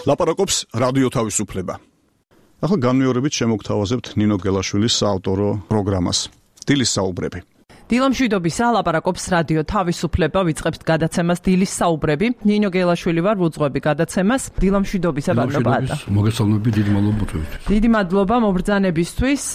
ლაპარაკობს რადიო თავისუფლება. ახლა განმეორებით შემოგთავაზებთ ნინო გელაშვილის საავტორო პროგრამას. დილის საუბრები. დილამშვიდობისა, ლაპარაკობს რადიო თავისუფლება, ვიწყებთ გადაცემას დილის საუბრები. ნინო გელაშვილი ვარ, ვუძღვები გადაცემას. დილამშვიდობისა, ბატონო პატა. მოგესალმებით, დიდი მადლობა. დიდი მადლობა მობრძანებისთვის.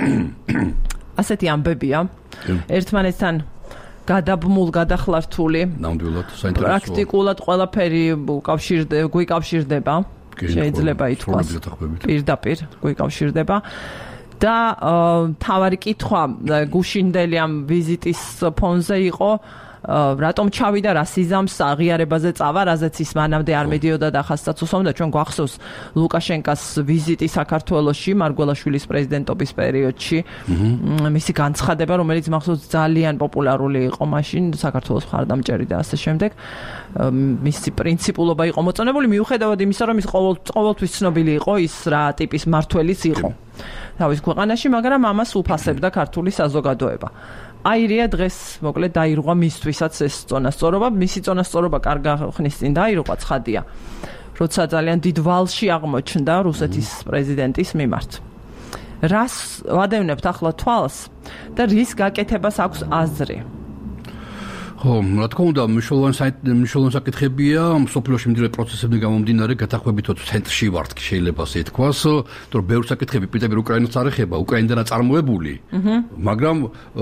ასეთი ამბებია. ერთმანეთთან გადაბმულ, გადახლართული. ნამდვილად, საინტერესოა. პრაქტიკულად ყველაფერი გვიკავშირდება. შეიძლება ითქვას. პირდაპირ გვიკავშირდება. და თავარი კითხვა გუშინდელი ამ ვიზიტის ფონზე იყო, რატომ ჩავიდა, რა სიზამს აღიარებაზე წავა, რაზეც ის მანამდე არ მედიოდა და ხასცაც უსვამდა. ჩვენ გვახსოვს ლუკაშენკას ვიზიტი საქართველოში, მარგველაშვილის პრეზიდენტობის პერიოდში, მისი განცხადება, რომელიც მახსოვს ძალიან პოპულარული იყო მაშინ, საქართველოს მხარდამჭერი და ასე შემდეგ. მისი პრინციპულობა იყო მოწონებული, მიუხედავად იმისა, რომ ის ყოველთვის ცნობილი იყო ის რა ტიპის მმართველიც იყო თავის ქვეყანაში, მაგრამ ამას უფასებდა ქართული საზოგადოება. აირია დღეს მოკლედ დაირღვა მისთვისაც ეს წონასწორობა, მისი წონასწორობა კარგა ხნის წინ დაირღვა, ცხადია, როცა ძალიან დიდ ვალში აღმოჩნდა რუსეთის პრეზიდენტის მიმართ. რას ვადევნებთ ახლა თვალს და რის გაკეთებას აქვს აზრი? ხო, რა თქმა უნდა, მნიშვნელოვანი საკითხებია, სოფლიოში მიმდინარე პროცესებიდან გამომდინარე, გათახვებითო ცენტრში ვართ, შეიძლება ასე ითქვას, რომ ბევრი საკითხები პირდაპირ უკრაინას არ ეხება, უკრაინიდან წარმოებული, მაგრამ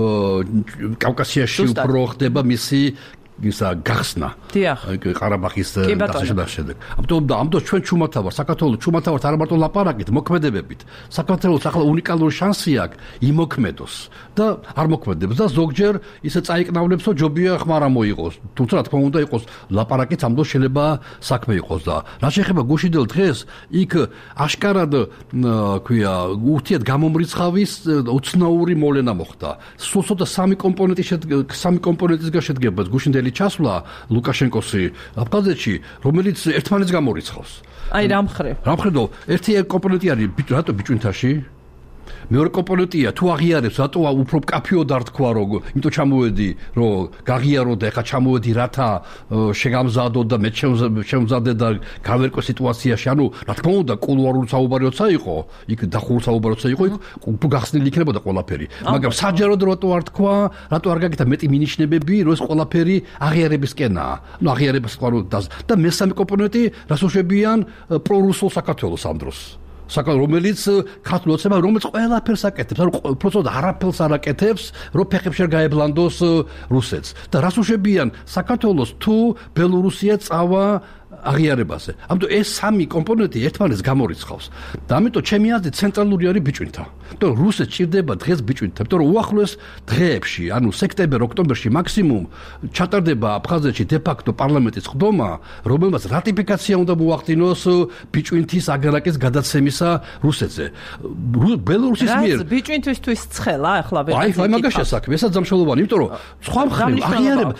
კავკასიაში უფრო ხდება მისი გახსნა. ყარაბაღის დასაშვების. ამ დროს ჩვენ ჩუმათა ვართ, საქართველოს ჩუმათა ვართ არა მარტო ლაპარაკით, მოქმედებებით. საქართველოს ახლა უნიკალური შანსი აქვს იმოქმედოს და არ მოქმედებს და ზოგჯერ ისე წაიკნავლებს, რომ ჯობია ხმარ ამოიღოს. თუმცა რა თქმა უნდა იყოს ლაპარაკით ამ დროს შეიძლება საქმე იყოს და რა შეეხება გუშინდელ დღეს, იქ აშკარად ქვია ურთიერთ გამომრიცხავის უცნაური მოვლენა მოხდა. სულ სამი კომპონენტისგან შედგება გუშინდელი ჩასვლა ლუკაშენკოსი აფხაზეთში, რომელიც ერთმანეთს გამორიცხავს. აი რა მხრივ? ერთი კომპონენტი არის რატო ბიჭვინთაში? მეორე კომპონენტია თუ აღიარებს, რატო უფრო კაფეოდ არ თქვა, რომ იმიტომ ჩამოვედი, რომ გაღიარო და ეხა ჩამოვედი რათა შეგამზადო და მე შემზადე და გავერკო სიტუაციაში. ანუ რა თქმა უნდა, კულუარული საუბარი როცა იყო, იქ დახურული საუბარი როცა იყო, იქ უფრო გახსნილი იქნებოდა ყველაფერი. მაგრამ საჯაროდ რატო არ თქვა, რატო არ გაკეთა მეტი მინიშნებები, რომ ეს ყველაფერი აღიარებისკენაა. ანუ აღიარებას თქვა და მესამე კომპონენტი, რას უშვებიან პრორუსულ საქართველოს ამ დროს. რომელიც ქართულ ოცნება, რომელიც ყველაფერს აკეთებს, ანუ უბრალოდ არაფერს არ აკეთებს, რომ ფეხებში არ გაებლანდოს რუსეთს. და რას უშვებიან საქართველოს თუ ბელორუსია წავა აღიარებაზე. ამიტომ ეს სამი კომპონენტი ერთმანეთს გამორიცხავს. და ამიტომ ჩემი აზრით ცენტრალური არის ბიჭვინთა. იმიტომ რუსეთს ჭირდება დღეს ბიჭვინთა, იმიტომ რომ უახლოეს დღეებში, ანუ სექტემბერ-ოქტომბერში მაქსიმუმ ჩატარდება აფხაზეთში დე-ფაქტო პარლამენტის ხდომა, რომელმაც რატიფიკაცია უნდა მოახდინოს ბიჭვინთის აგარაკის გადაცემისა რუსეთზე. ბელორუსის მიერ ბიჭვინთისთვის ცხელა ახლა ვერ აი მაგაშია საქმე, ესაც დამშველოვანი, იმიტომ რომ სხვა მხრივ აღიარება,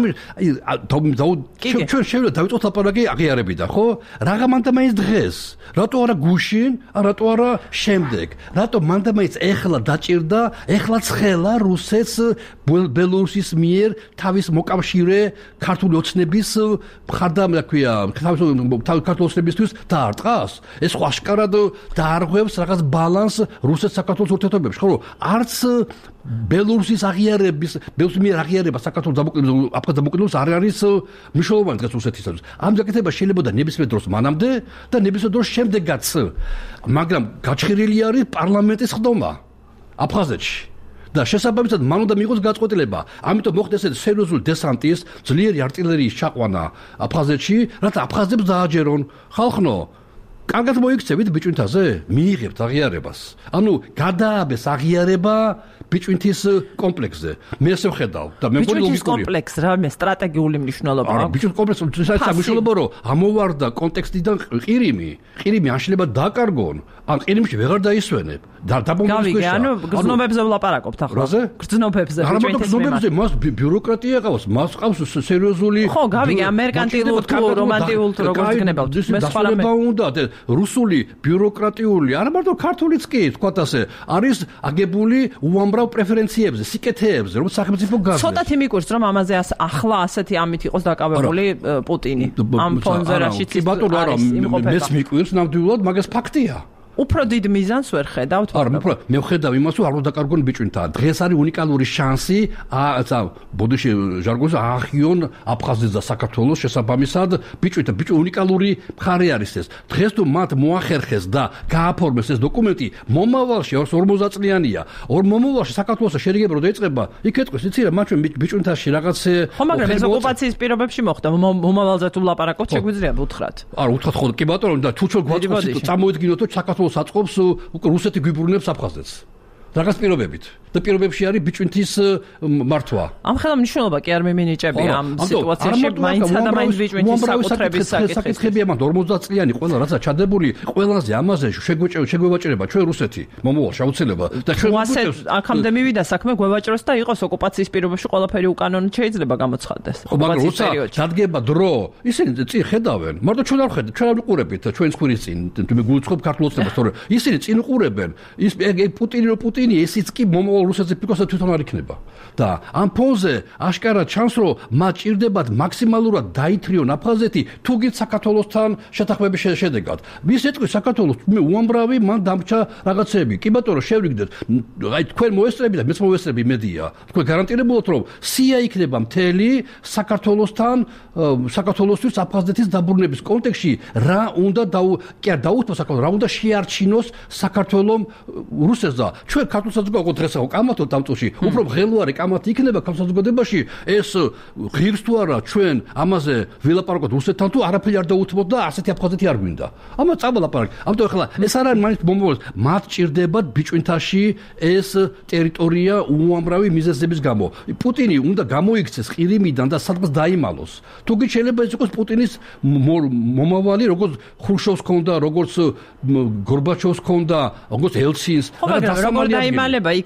ჩვენ შევიდა დავიწყოთ ლაპარაკი აღიარებიდან, ხო? რაღა მანდამაინც დღეს. რატო არა გუშინ, რატო არა შემდეგ? რატო მანდამაინც ეხლა დაჭირდა, ეხლა ცხელა რუსეთს ბელორუსის მიერ თავის მოკავშირე ქართული ოცნების მხარდამ, რა ქვია, ქართული ოცნებისთვის დაარტყას? ეს ხო აშკარად დაარღვევს რაღაც ბალანს რუსეთ-საქართველოს ურთიერთობებში, ხო? არც ბელორუსის აღიარების, ბელორუსის მიერ აღიარება საქართველოს დამოუკიდებლობას არ არის მნიშვნელოვანი დღეს რუსეთისათვის. ამ გაკეთება შეიძლება და ნებისმიერ დროს მანამდე და ნებისმიერ დროს შემდეგაც, მაგრამ გაჩხერილი არის პარლამენტის ხდომა აფხაზეთში. და შესაბამისად მან უნდა მიიღოს გაწყვეტილება. ამიტომ მოხდა ესეთი სერიოზული დესანტის, ძლიერი არტილერიის ჩაყვანა აფხაზეთში, რათა აფხაზებს დააჯერონ. ხალხნო, კარგად მოიქცევით ბიჭვინთაზე, მიიღებთ აღიარებას. ანუ გადააბეს აღიარება ბიჭვინთის კომპლექსზე. მე ესე ვხედავ და მე მგონი ბიჭვინთის კომპლექსს რა მე სტრატეგიული მნიშვნელობა აქვს. ბიჭვინთის კომპლექსს მნიშვნელობა რომ ამოვარდა კონტექსტიდან ყირიმი ან შეიძლება დაკარგონ, ან ყირიმში ვეღარ დაისვენებ. გავიგე, ანუ გრძნობებზე ვლაპარაკობთ ახლა. გრძნობებზე ბიჭვინთის მიმართ. მას ბიუროკრატია ყავს, მას ყავს სერიოზული. ხო, გავიგე, ამერკანტილურ თუ რომანტიულ თუ როგორც გნებავთ. მე სხვა რამე უნდა რუსული ბიუროკრატიული, არა მარტო ქართულიც კი, თქვათ ასე, არის აგებული უამრავ უამრავ პრეფერენციებზე, სიკეთეებზე, რომ სახელმწიფო გაზრდა. ცოტათი მიკვირს, რომ ამაზე ახლა ასეთი ამით იყოს დაკავებული პუტინი. ამ ფონზე რაშიც ის მეს მიკვირს ნამდვილად, მაგას ფაქტია. უფრო დიდ მიზანს ვერ ხედავთ? არა, მე ვხედავ იმას, რომ არ უნდა დაკარგონ ბიჭუნთა. დღეს არის უნიკალური შანსი, ბოდიში ჟარგონზე აახიონ აფხაზეთს და საქართველოს შესაბამისად ბიჭუნთა. ბიჭო უნიკალური მხარე არის ეს. დღეს თუ მათ მოახერხეს და გააფორმეს ეს დოკუმენტი, მომავალში 40 წლიანია. მომავალში საქართველოს შერიგება რო დაიწყება, იქ ეთქვის, იცი რა, მათ ბიჭუნთაში რაღაც ხო, მაგრამ ეს ოკუპაციის პირობებში მოხდა. მომავალზე თუ ვლაპარაკობთ, შეგვიძლია უთხრათ. არა, უთხრათ ხო, კი ბატონო, და თუ ჩვენ გვაწყობს, წამოედგინოთ, რომ საქართველოს აწყობს რუსეთი გვიბრუნებს აფხაზეთს. რაღაც პირობებით. და პირობებში არის ბიჭვინთის მართვა. ამ ხელმისაწვდომობა კი არ მიმინიჭებია ამ სიტუაციაში, მაინცსა და მაინც ბიჭვინთის საკუთრების საკითხები ამან 50 წლიანი ყველა რაცა ჩადებული, ყველაზე ამაზე შეგვევაჭრება ჩვენ რუსეთი. მომავალ შეუცილება და ჩვენ ვუწევს აქამდე მივიდა საქმე გვევაჭროს და იყოს ოკუპაციის პირობებში ყველაფერი უკანონოდ შეიძლება გამოცხადდეს. მაგრამ როცა დადგება დრო, ისინი წინ ხედავენ, მაგრამ ჩვენ არ ხედავთ, ჩვენ არ ვიყურებით ჩვენს ხვირის წინ, მე გულწრფობ ქართულოცნებას, თორე ისინი წინ უყურებენ. ის პუტინი ესიც კი მომავალ რუსეთზე ფიქრობთ თვითონ არ იქნება. და ამ ფონზე აშკარად ჩანს, რომ მათ ჭირდებათ მაქსიმალურად დაითრიონ აფხაზეთი თუგით საქართველოსთან შეთანხმების შედეგად. ვის ეტყვის საქართველოს მე უამრავი მან დამრჩა რაღაცები. კი ბატონო, შევრიგდეთ. აი თქვენ მოესწრებით და მეც მოესწრები იმედია. თქვენ გარანტირებულად რომ სია იქნება მთელი საქართველოსთან საქართველოსთვის აფხაზეთის დაბრუნების კონტექსტში რა უნდა დაუთმოს საქართველოს, რა უნდა შეარჩინოს საქართველოს რუსეთს და ჩვენ ქართულ საზოგადოებას დღეს კამათობთ ამ წუთში, უფრო ღელვარი კამათი იქნება ქართულ საზოგადოებაში, ეს ღირს თუ არა ჩვენ ამაზე ვილაპარაკოთ რუსეთთან თუ არაფერი არ დაუთმოთ და ასეთი აფხაზეთი არ გვინდა. ამას წავალაპარაკეთ. ამიტომ ახლა ეს არ არის მაინც მომავალ, მათ ჭირდებათ ბიჭვინთაში ეს ტერიტორია უამრავი მიზეზების გამო. პუტინი უნდა გამოიქცეს ყირიმიდან და სადღაც დაიმალოს. თუგით შეიძლება ეს იყოს პუტინის მომავალი, როგორც ხრუშოვს ჰქონდა, როგორც გორბაჩოვს ჰქონდა, როგორც ელცინს, დაიმალება იქ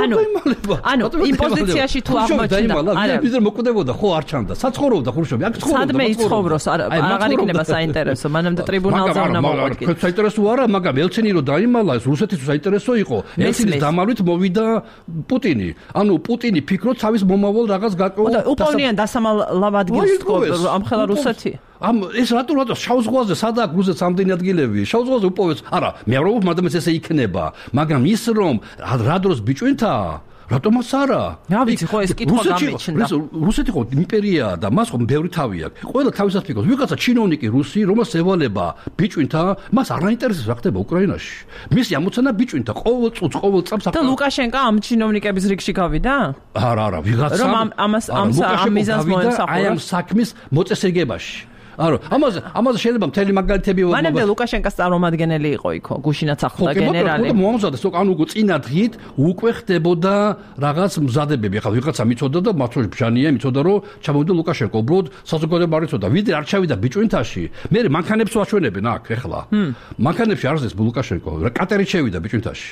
ანუ იმ პოზიციაში თუ აღმოჩნდა არა ვიზერ მოკვდებოდა ხო არ ჩანდა საცხოვრობდა ხრუშოვი აქ ცხოვრობდა სადმე იცხოვროს აღარ იქნება საინტერესო მანამდე ტრიბუნალზე უნდა მოვაკეთო ხო საინტერესო არა მაგრამ ელცინი რო დაიმალა ეს რუსეთის საინტერესო იყო ელცინის დამალვით მოვიდა პუტინი ანუ პუტინი ფიქრობს თავის მომავალ რაღაც გაკეთება უპოვნიან დასამალავ ადგილს თქო ამ ხელა რუსეთი ეს რატო შავ ზღვაზე სადაა რუსეთს ამდენი ადგილები შავ ზღვაზე უპოვებს არა მე არ ვუყურებ მაგრამ ესე იქნება მაგრამ ის რომ რა დროს ბიჭვინთა რატომაც არა რა ვიცი ხო ეს კითხვა გამიჩნდა რუსეთი ხო იმპერიაა და მას ხო ბევრი თავი აქვს ყველა თავისას ფიქრობს ვიღაცა ჩინოვნიკი რუსი რომელს ევალება ბიჭვინთა მას არ აინტერესებს რა ხდება უკრაინაში მისი ამოცანა ბიჭვინთა ყოველ წუთს ყოველ წამს და ლუკაშენკო ამ ჩინოვნიკების რიგში გავიდა არა ვიღაცა რომ ამ მიზანს მოემსახურა აი ამ საქმის მოწესრიგებაში არა ამაზე შეიძლება მთელი მაგალითები ვამბობ. მანამდე ლუკაშენკოს წარმომადგენელი იყო იქო, გუშინაც ახლდა გენერალი. ხო, მომზადდა, ანუ უკვე წინა დღით უკვე ხდებოდა რაღაც მზადებები. ახლა ვიღაცა მიწოდა და მათოში ბჟანია მიწოდა რომ ჩამოვიდა ლუკაშენკო, უბრალოდ საზოგადოება არ იცოდა. ვიდრე არ ჩავიდა ბიჭვინთაში, მე მანქანებს ვაჩვენებენ აქ ახლა. მანქანებში არ ზეს ლუკაშენკო, კატერი შევიდა ბიჭვინთაში.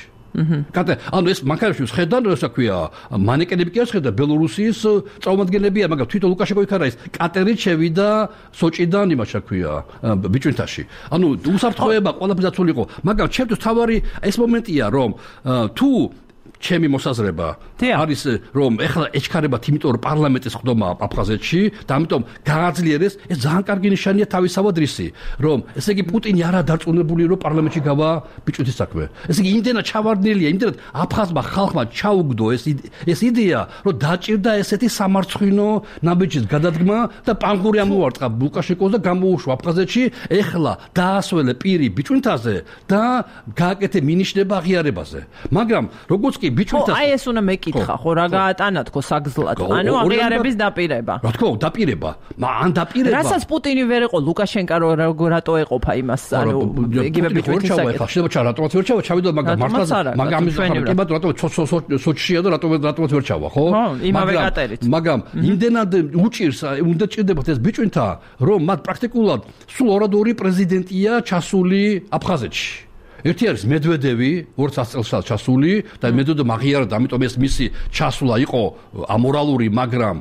ანუ ეს მანქანებში შედან რა ქვია მანეკენები კი არ შედან ბელორუსიის წარმომადგენლებია მაგრამ თვითონ ლუკაშენკო იქ არა ის კატერით შევიდა სოჭიდან იმას ქვია ბიჭვინთაში ანუ უსაფრთხოება ყველაფერს დაცულიყო მაგრამ ჩემთვის თავარი ეს მომენტია რომ თუ ჩემი მოსაზრება არის რომ ეხლა ეჩქარებათ იმიტომ რომ პარლამენტის ხდომა აფხაზეთში და ამიტომ გააძლიერეს ეს ძალიან კარგი ნიშანია თავისავად რისი რომ ესე იგი პუტინი არა დარწმუნებული რომ პარლამენტში გავა ბიჭვინთის საქმე ესე იგი იმდენად ჩავარდნილია იმდენად აფხაზმა ხალხმა ჩაუგდო ეს იდეა რომ დაჭირდა ესეთი სამარცხვინო ნაბიჯის გადადგმა და პანგური ამოვარტყა ლუკაშენკოს და გამოუშვა აფხაზეთში ეხლა დაასველე პირი ბიჭვინთაზე და გააკეთე მინიშნება აღიარებაზე მაგრამ როგორც კი ბიჭვინთას აი ეს უნდა მეკითხა ხო რა გაატანა თქო საგზლად ანუ აღიარების დაპირება რა თქო დაპირება ან დაპირება რასაც პუტინი ვერ იყო ლუკაშენკო რატო ეყოფა იმას ანუ იგივე ბიჭვინთის ახლა შეიძლება ჩა რატომაც ვერ ჩავა ჩავიდა მაგრამ მართლა მაგრამ ამის კი ბატონო რატო სოჩშია და რატომაც ვერ ჩავა ხო იმავე კატერით მაგრამ იმდენად უჭირს უნდა ჭირდებათ ეს ბიჭვინთა რომ მათ პრაქტიკულად სულ ორადორი პრეზიდენტია ჩასული აფხაზეთში ერთი არის მედვედევი 200 წელსაც ჩასული და მედვედევი აღიარა და ამიტომ ეს მისი ჩასვლა იყო ამორალური მაგრამ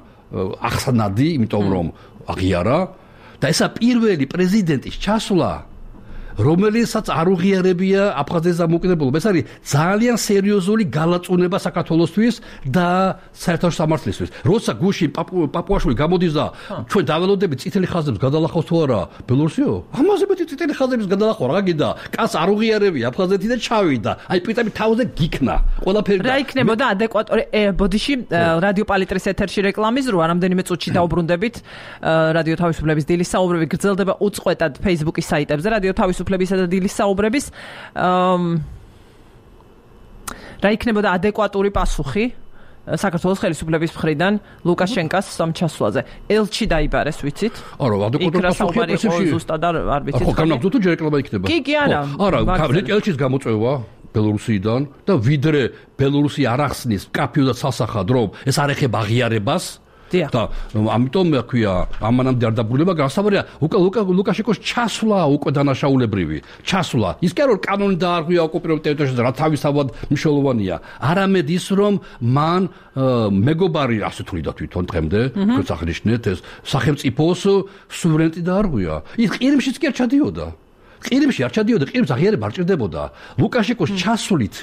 ახსნადი იმიტომ რომ აღიარა და ესა პირველი პრეზიდენტის ჩასვლა რომელსაც არ უღიარებია აფხაზეთის დამოუკიდებლობა. ეს არის ძალიან სერიოზული გალაწუნება საქართველოსთვის და საერთაშორისო სამართლისთვის. როცა გუშინ პაპუაშვილი გამოდის და ჩვენ დაველოდებით წითელი ხაზებს გადალახავს თუ არა ბელორუსიო? ამაზე მეტი წითელი ხაზების გადალახვა რა გინდა? კაც არ უღიარებია აფხაზეთი და ჩავიდა. აი პირდაპირ თავზე გიქნა. ყველაფერი რა იქნებოდა ადეკვატური ბოდიში რადიო პალიტრის ეთერში რეკლამის როა რამდენიმე წუთში დაუბრუნდებით რადიო თავისუფლების დილის საუბრები გრძელდება უწყვეტად Facebook-ის საიტებზე რადიო თავისუფლებისა და დილის საუბრების რა იქნებოდა ადეკვატური პასუხი საქართველოს ხელისუფლების მხრიდან ლუკაშენკას სამჩასვლაზე. ელჩი დაიბარეს, ვიცით? არა, ადეკვატური პასუხია პრესებში. ზუსტად არ ვიცით. ხო, განაგზო თუ ჯერ რეკლამა იქნება. კი, არა. არა, ელჩის გამოწვევა ბელორუსიდან და ვიდრე ბელორუსი არ ახსნის კაფეო და სასახად რომ ეს არ ეხება აღიარებას და ამიტომ მექვია ამანამდე არ დაბრუნება განსხვავებია ლუკაშენკოს ჩასვლა უკვე დანაშაულებრივი ჩასვლა ის კი არ რომ კანონი დაარღვია ოკუპირებულ ტერიტორიაზე რა თავისთავად მნიშვნელოვანია არამედ ის რომ მან მეგობარი ასე თვლიდა თვითონ დღემდე თქვენ აღნიშნეთ ეს სახელმწიფოს სუვერენიტეტი დაარღვია ის ყირიმშიც კი არ ჩადიოდა ყირიმში არ ჩადიოდა ყირიმს აღიარება არ ჭირდებოდა ლუკაშენკოს ჩასვლით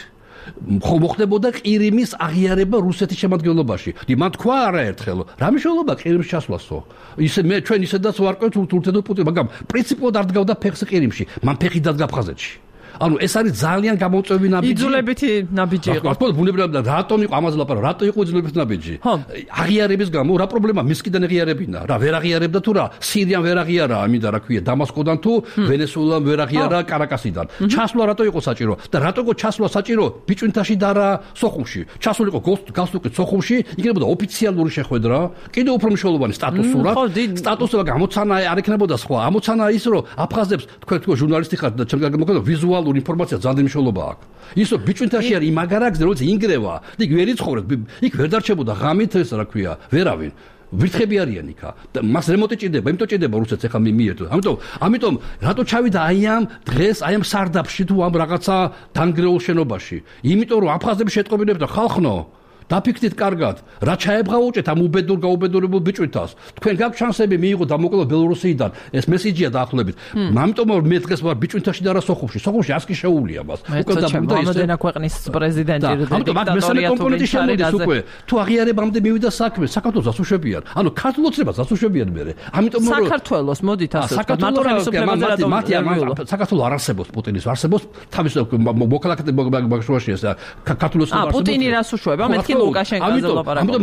მოხდებოდა ყირიმის აღიარება რუსეთის შემადგენლობაში. მან თქვა არაერთხელ, რა მნიშვნელობა ყირიმის ჩასვლასო? ისე მე ჩვენ ისედაც ვარკვევთ თურქეთო პუტინი, მაგრამ პრინციპულად არ დგავდა ფეხს ყირიმში. მან ფეხი დადგა აფხაზეთში. ანუ ეს არის ძალიან გამოწვევი ნაბიჯი. იძულებითი ნაბიჯი იყო. ხო, ბუნებრივად რატომ იყო ამაზე ლაპარაკი? რატო იყო იძულებითი ნაბიჯი? აღიარების გამო რა პრობლემა მისკიდან აღიარებინა? რა ვერ აღიარებდა თუ რა? სირიამ ვერ აღიარა, ამიდა რა ქვია, დამასკოდან თუ ვენესუელამ ვერ აღიარა კარაკასიდან. ჩასვლა რატო იყო საჭირო? და რატო იყო ჩასვლა საჭირო ბიჭვინთაში და რა სოხუმში? ჩასულიყო გასტუკი სოხუმში, იქნებოდა ოფიციალური შეხვედრა, კიდევ უფრო მნიშვნელოვანი სტატუსურად. სტატუსება გამოცანა არ ექნებოდა სხვა. ამოცანა ის რომ აფხაზებს თქვენ ჟურნალისტი ხართ და ჩემგან მოგქონდა ვიზუალ ინფორმაცია ძალიან მნიშვნელობა აქვს. ის რომ ბიჭვინთაში არის იმაგარაგზე, როცა ინგრევა, იქ ვერ იცხოვრეთ, იქ ვერ დარჩებოდა ღამით ეს რა ქვია, ვერავინ. ვირთხები არიან იქა. და მას რემონტი ჭირდება, იმიტომ ჭირდება რუსეთს ახლა მიერთო. ამიტომ რატო ჩავიდა აი ამ დღეს, აი ამ სარდაფში თუ ამ რაღაცა დანგრეულ შენობაში? იმიტომ რომ აფხაზები შეტყობინებდა ხალხნო. დაფიქრდით კარგად, რა ჩაებღაუჭეთ ამ გაუბედურებულ ბიჭვინთას. თქვენ გაქვთ შანსები მიიღო დამოკლება ბელორუსიიდან. ეს მესიჯია დაახლოებით. ამიტომ მე დღეს ვარ ბიჭვინთაში და რა სოხუმში. სოხუმში ასკი შეუულია მას. უკვე დაბრუნდა ის. ამოდენა ქვეყნის პრეზიდენტი ამიტომ მაგ მესამე კომპონენტი შემოდის უკვე. თუ აღიარებამდე მივიდა საქმე, საქართველოს ასუშვებიან. ანუ ქართულ ოცნებას ასუშვებიან მე. ამიტომ რომ საქართველოს მოდით ასე ვთქვათ, მათო ხელისუფლებაზე რატომ საქართველოს არ არსებობს პუტინის არსებობს თავის მოქალაქეთა ბაგშუაში ეს ქართულოს არ არსებობს. პუტინი რას უშვება? მეთქი ლუკაშენკოზე ლაპარაკობ. ამიტომ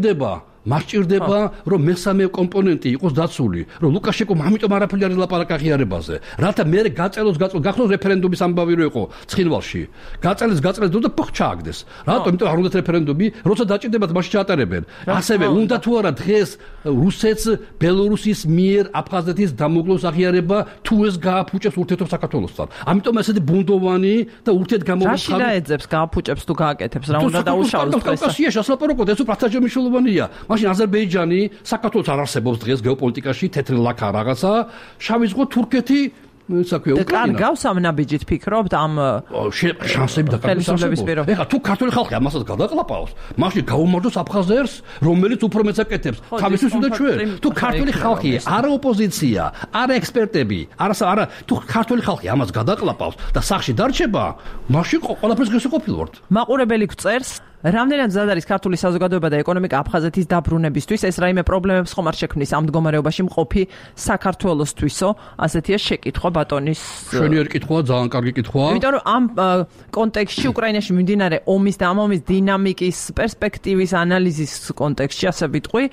მას ჭირდება რომ მესამე კომპონენტი იყოს დაცული, რომ ლუკაშენკომ ამიტომ არაფერი არ ლაპარაკა აღიარებაზე. რათა მე გაწელოს გახსოვს რეფერენდუმის ამბავი რო იყო ცხინვალში. გაწელეს და ფხ ჩააგდეს. რატომ? იმიტომ არ უნდათ რეფერენდუმი, როცა დაჭირდებათ მასში ჩაატარებენ. ასევე უნდა თუ არა დღეს რუსეთს ბელორუსის მიერ აფხაზეთის დამოუკიდებლობის აღიარება თუ ეს გააფუჭებს ურთიერთობას საქართველოსთან. ამიტომ ესეთი ბუნდოვანი და ურთიერთგამოხატული რაში დაეძებს გააფუჭებს თუ გააკეთებს რა უნდა დაუშავოს დღეს. კავკასიაში ასლაპარაკოთ, ეს უფრო მნიშვნელოვანია. მაშინ აზერბაიჯანი საქართველოს არ არსებობს დღეს გეოპოლიტიკაში თეთრი ლაქა რაღაცა შავი ზღვა თურქეთი საქმე უკრაინა. კარგავს ამ ნაბიჯით ფიქრობთ ამ შანსები დაკარგვის პირობ. ეხლა თუ ქართული ხალხი ამასაც გადაყლაპავს, მაშინ გაუმარჯოს აფხაზერს, რომელიც უფრო მეც აკეთებს. თავისთვის უნდა ჩვენ. თუ ქართული ხალხი, არა ოპოზიცია, არა ექსპერტები, არა თუ ქართული ხალხი ამას გადაყლაპავს და სახში დარჩება, მაშინ ყველაფერს გასაყოფილვართ. მაყურებელი გწერს რამდენად მზად არის ქართული საზოგადოება და ეკონომიკა აფხაზეთის დაბრუნებისთვის? ეს რაიმე პრობლემებს ხომ არ შექმნის ამ მდგომარეობაში მყოფი საქართველოსთვისო? ასეთია შეკითხვა ბატონის. შვენიერი კითხვაა, ძალიან კარგი კითხვაა. იმიტომ რომ ამ კონტექსტში უკრაინაში მიმდინარე ომის და ამ ომის დინამიკის პერსპექტივის ანალიზის კონტექსტში ასე ვიტყვი,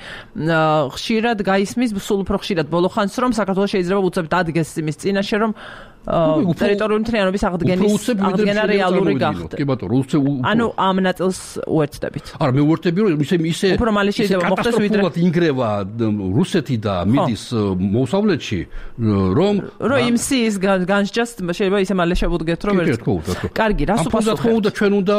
ხშირად გაისმის, სულ უფრო ხშირად ბოლო ხანს რომ საქართველოს შეიძლება უცებ დადგეს იმის წინაშე რომ ტერიტორიული მთლიანობის აღდგენა რეალური გახდა. კი ბატონო, ანუ ამ ნაწილს უერთდებით. არა, მე უერთდები რომ ისე უფრო მალე შეიძლება მოხდეს ვიდრე ინგრევა რუსეთი და მიდის მოსავლეთში რომ იმ სიის განსჯას შეიძლება ისე მალე შევუდგეთ რომ ერთ. კარგი, რას უპასუხებთ? ჩვენ უნდა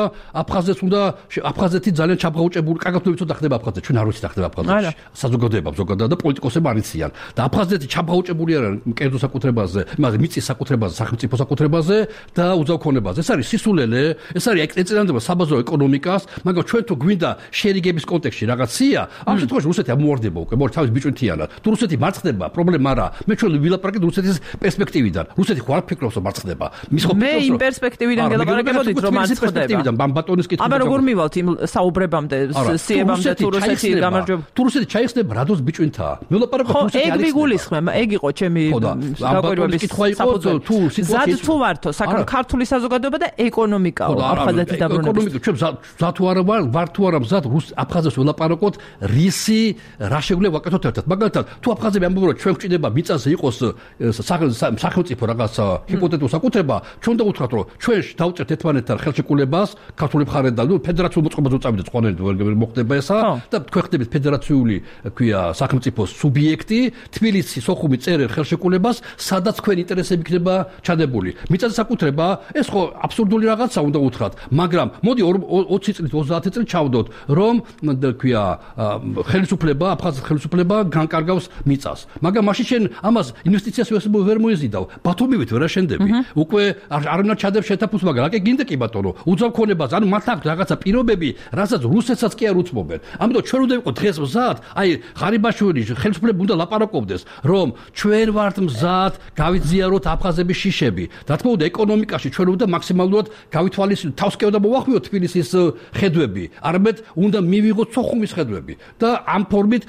აფხაზეთი ძალიან ჩაბღაუჭებული, კარგად ვიცით ხდება აფხაზეთი, ჩვენ არ ვიცით ხდება აფხაზეთში. საზოგადოება ზოგადად და პოლიტიკოსები არ იციან. და აფხაზეთი ჩაბღაუჭებული არიან კერძო საკუთრებაზე, მაგრამ მიწის საკუთრებაზე საკუთრებაზე, სახელმწიფო საკუთრებაზე და უძავქონებაზე. ეს არის სისულელე, ეს არის ეწინააღმდება საბაზრო ეკონომიკას, მაგრამ ჩვენ თუ გვინდა შერიგების კონტექსტში რაღაცია, ამ შემთხვევაში რუსეთი ამოვარდება უკვე, მოდი თავის ბიჭუნთიანად. თუ რუსეთი მარცხდება, პრობლემა არა. მე ჩვენ ვილაპარაკეთ რუსეთის პერსპექტივიდან. რუსეთი ხო არ ფიქრობს რომ მარცხდება. მე იმ პერსპექტივიდან გელაპარაკებოდით რომ მარცხდება. ბატონის კითხვა. აბა როგორ მივალთ იმ საუბრებამდე, სიებამდე თუ რუსეთი გამარჯვება? თუ რუსეთი ჩაიხსნება, რადოს ბიჭუნთაა. მე ვილაპარაკობ რუსეთი ეგ მიგულისხმება, ეგ იყო ჩემი გაკვირვების საფუძველი. თუ სიტუაცია თუ ვართო, ქართული საზოგადოება და ეკონომიკაო, აფხაზეთის დაბრუნების. ეკონომიკა ჩვენ ზად თუ არა ვარ თუ არა ზად აფხაზებს ვილაპარაკოთ, რისი რა შეგვიძლია ვაკეთოთ ერთად. მაგალითად, თუ აფხაზები ამბობენ რომ ჩვენ გვჭირდება მიწაზე იყოს სახელმწიფო რაღაც ჰიპოთეტური საკუთრება, ჩვენ და უთხრათ რომ ჩვენ დავწერთ ერთმანეთთან ხელშეკრულებას, ქართული მხარე და ფედერაციულ მოწყობაზე უწევდეთ ყველანი ვერ მოხდება ესა და თქვენ ხდებით ფედერაციული ქვია სახელმწიფოს სუბიექტი, თბილისი, სოხუმი წერენ ხელშეკრულებას, სადაც თქვენ ინტერესები იქნება ჩადებული. მიწაზე საკუთრება, ეს ხო აბსურდული რაღაცა უნდა უთხრათ, მაგრამ მოდი 20 წლით 30 წლით ჩავდოთ, რომ ქვია ხელისუფლება, აფხაზეთის ხელისუფლება განკარგავს მიწას. მაგრამ მაშინ შენ ამას ინვესტიციას ვერ მოიზიდავ. ბათუმივით ვერ აშენდები. უკვე არ უნდა ჩადებ შეთაფუს, მაგრამ აკე გინდა კი ბატონო, უძავქონებას, ანუ მათ აქვს რაღაცა პირობები, რასაც რუსეთსაც კი არ უცმობენ. ამიტომ ჩვენ უნდა ვიყოთ დღეს მზად, აი ღარიბაშვილი ხელისუფლება უნდა ლაპარაკობდეს, რომ ჩვენ ვართ მზად გავიძიაროთ აფხაზების შიშები. რა თქმა უნდა, ეკონომიკაში ჩვენ უნდა მაქსიმალურად გავითვალისწინოთ, თავს კი უნდა მოვახვიოთ თბილისის ხედვები, არამედ უნდა მივიღოთ სოხუმის ხედვები და ამ ფორმით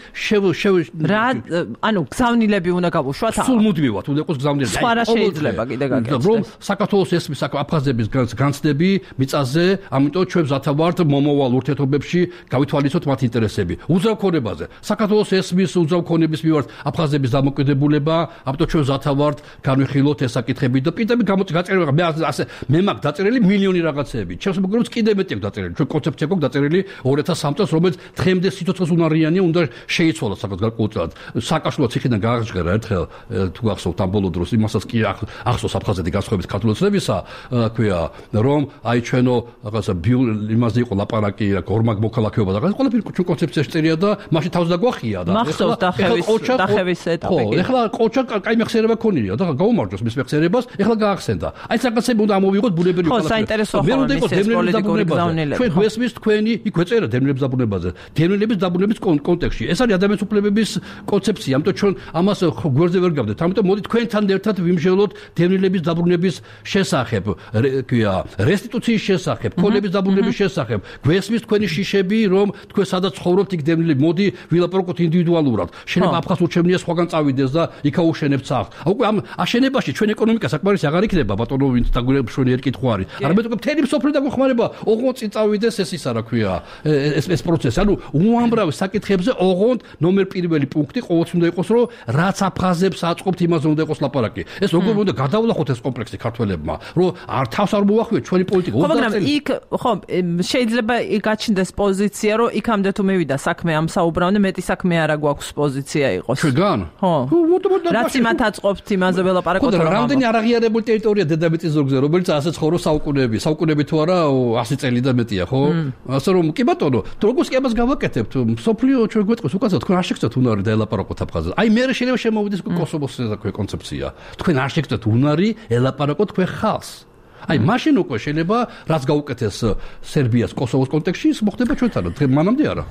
რა, ანუ გზავნილები უნდა გავუშვათ? სულ მუდმივად უნდა იყოს გზავნილები. სხვა რა შეიძლება კიდე გაკეთდეს? რომ საქართველოს ესმის აფხაზების განცდები მიწაზე, ამიტომ ჩვენ მზათა ვართ მომავალ ურთიერთობებში გავითვალისწინოთ მათ ინტერესები. უძავქონებაზე. საქართველოს ესმის უძავქონების მიმართ აფხაზების დამოკიდებულება, ამიტომ ჩვენ მზათა ვართ განვიხილოთ ეს საკითხები და პირდაპირ გაწერილი მე მაქვს დაწერილი მილიონი რაღაცეები. ჩემს მეგობრებს კიდე მეტი აქვს დაწერილი. ჩვენ კონცეფცია გვაქვს დაწერილი 2003 წელს, რომელიც დღემდე სიცოცხლეს უნარიანია, უნდა შეიცვალოს საკუთარ გარკვეულწილად. სააკაშვილო ციხიდან გააღჟღერა ერთხელ თუ გახსოვთ ამ ბოლო დროს, იმასაც კი ახსოვს აფხაზეთი განსხვავების ქართულოცნებისა, ქვია, რომ აი ჩვენო რაღაცა იმაზე იყო ლაპარაკი, გორმაგ მოქალაქეობა და რაღაც ყველაფერი ჩვენ კონცეფციაში წერია და მაშინ თავს დაგვახია და ახსოვს დახევის ეტაპი. ხო, ეხლა ყოჩა კაი მეხსიერება ქონია და გაუმარჯოს მის მეხსიერებას, ეხლა გაახსენდა. აი საკაცები უნდა ამოვიღოთ ბუნებრივი ყველაფერი. ხო, საინტერესოა მე უნდა იყოს დევნილების დაბრუნებაზე. ჩვენ გვესმის თქვენი იქ ვეწერა დევნილების დაბრუნებაზე. დევნილების დაბრუნების კონტექსტში. ეს არის ადამიანის უფლებების კონცეფცია, ამიტომ ჩვენ ამას გვერდზე ვერ გავდეთ. ამიტომ მოდი თქვენთან ერთად ვიმსჯელოთ დევნილების დაბრუნების შესახებ, ქვია, რესტიტუციის შესახებ, ქონების დაბრუნების შესახებ. გვესმის თქვენი შიშები, რომ თქვენ სადაც ცხოვრობთ, იქ დევნილები. მოდი ვილაპარაკოთ ინდივიდუალურად. შეიძლება აფხაზ ურჩევნია სხვაგან წავიდეს და იქა უშენებთ სახლს. უკვე ამ აშენებაში ჩვენ ეკონომიკა საკმარისი აღარ იქნება, ბატონო, ვინც დაგვირებული ერთი კითხვა არის. არამედ უკვე მთელი მსოფლიო დაგვეხმარება, ოღონდ წინ წავიდეს ეს ისა რა ქვია, ეს პროცესი. ანუ უამრავ საკითხებზე ოღონდ ნომერ პირველი პუნქტი ყოველთვის უნდა იყოს, რომ რაც აფხაზებს აწყობთ, იმაზე უნდა იყოს ლაპარაკი. ეს როგორ უნდა გადავლახოთ ეს კომპლექსი ქართველებმა, რომ არ თავს არ მოახვიოთ ჩვენი პოლიტიკა. ხო, მაგრამ იქ ხო შეიძლება გაჩნდეს პოზიცია, რომ იქამდე თუ მივიდა საქმე ამ საუბრამდე, მეტი საქმე არა გვაქვს პოზიცია იყოს. ჩვენგან? ხო. რაც იმათ აწყობთ, იმაზე ველაპარაკოთ. რამდენი არაღიარებული ტერიტორია დედამიწის ზურგზე, რომელიც ასე ცხოვრობს საუკუნეები თუ არა 100 წელი და მეტია, ხო? ასე რომ კი ბატონო, როგორც კი ამას გავაკეთებთ, სოფლიო ჩვენ გვეტყვის უკაცრავ თქვენ არ შეგწევთ უნარი და ელაპარაკოთ აფხაზზე. აი მე შეიძლება შემოვიდეს კოსოვოს ეს კონცეფცია. თქვენ არ შეგწევთ უნარი ელაპარაკოთ თქვენ ხალხს. აი მაშინ უკვე შეიძლება რაც გაუკეთეს სერბიას კოსოვოს კონტექსტში, ის მოხდება ჩვენთან. მანამდე არა.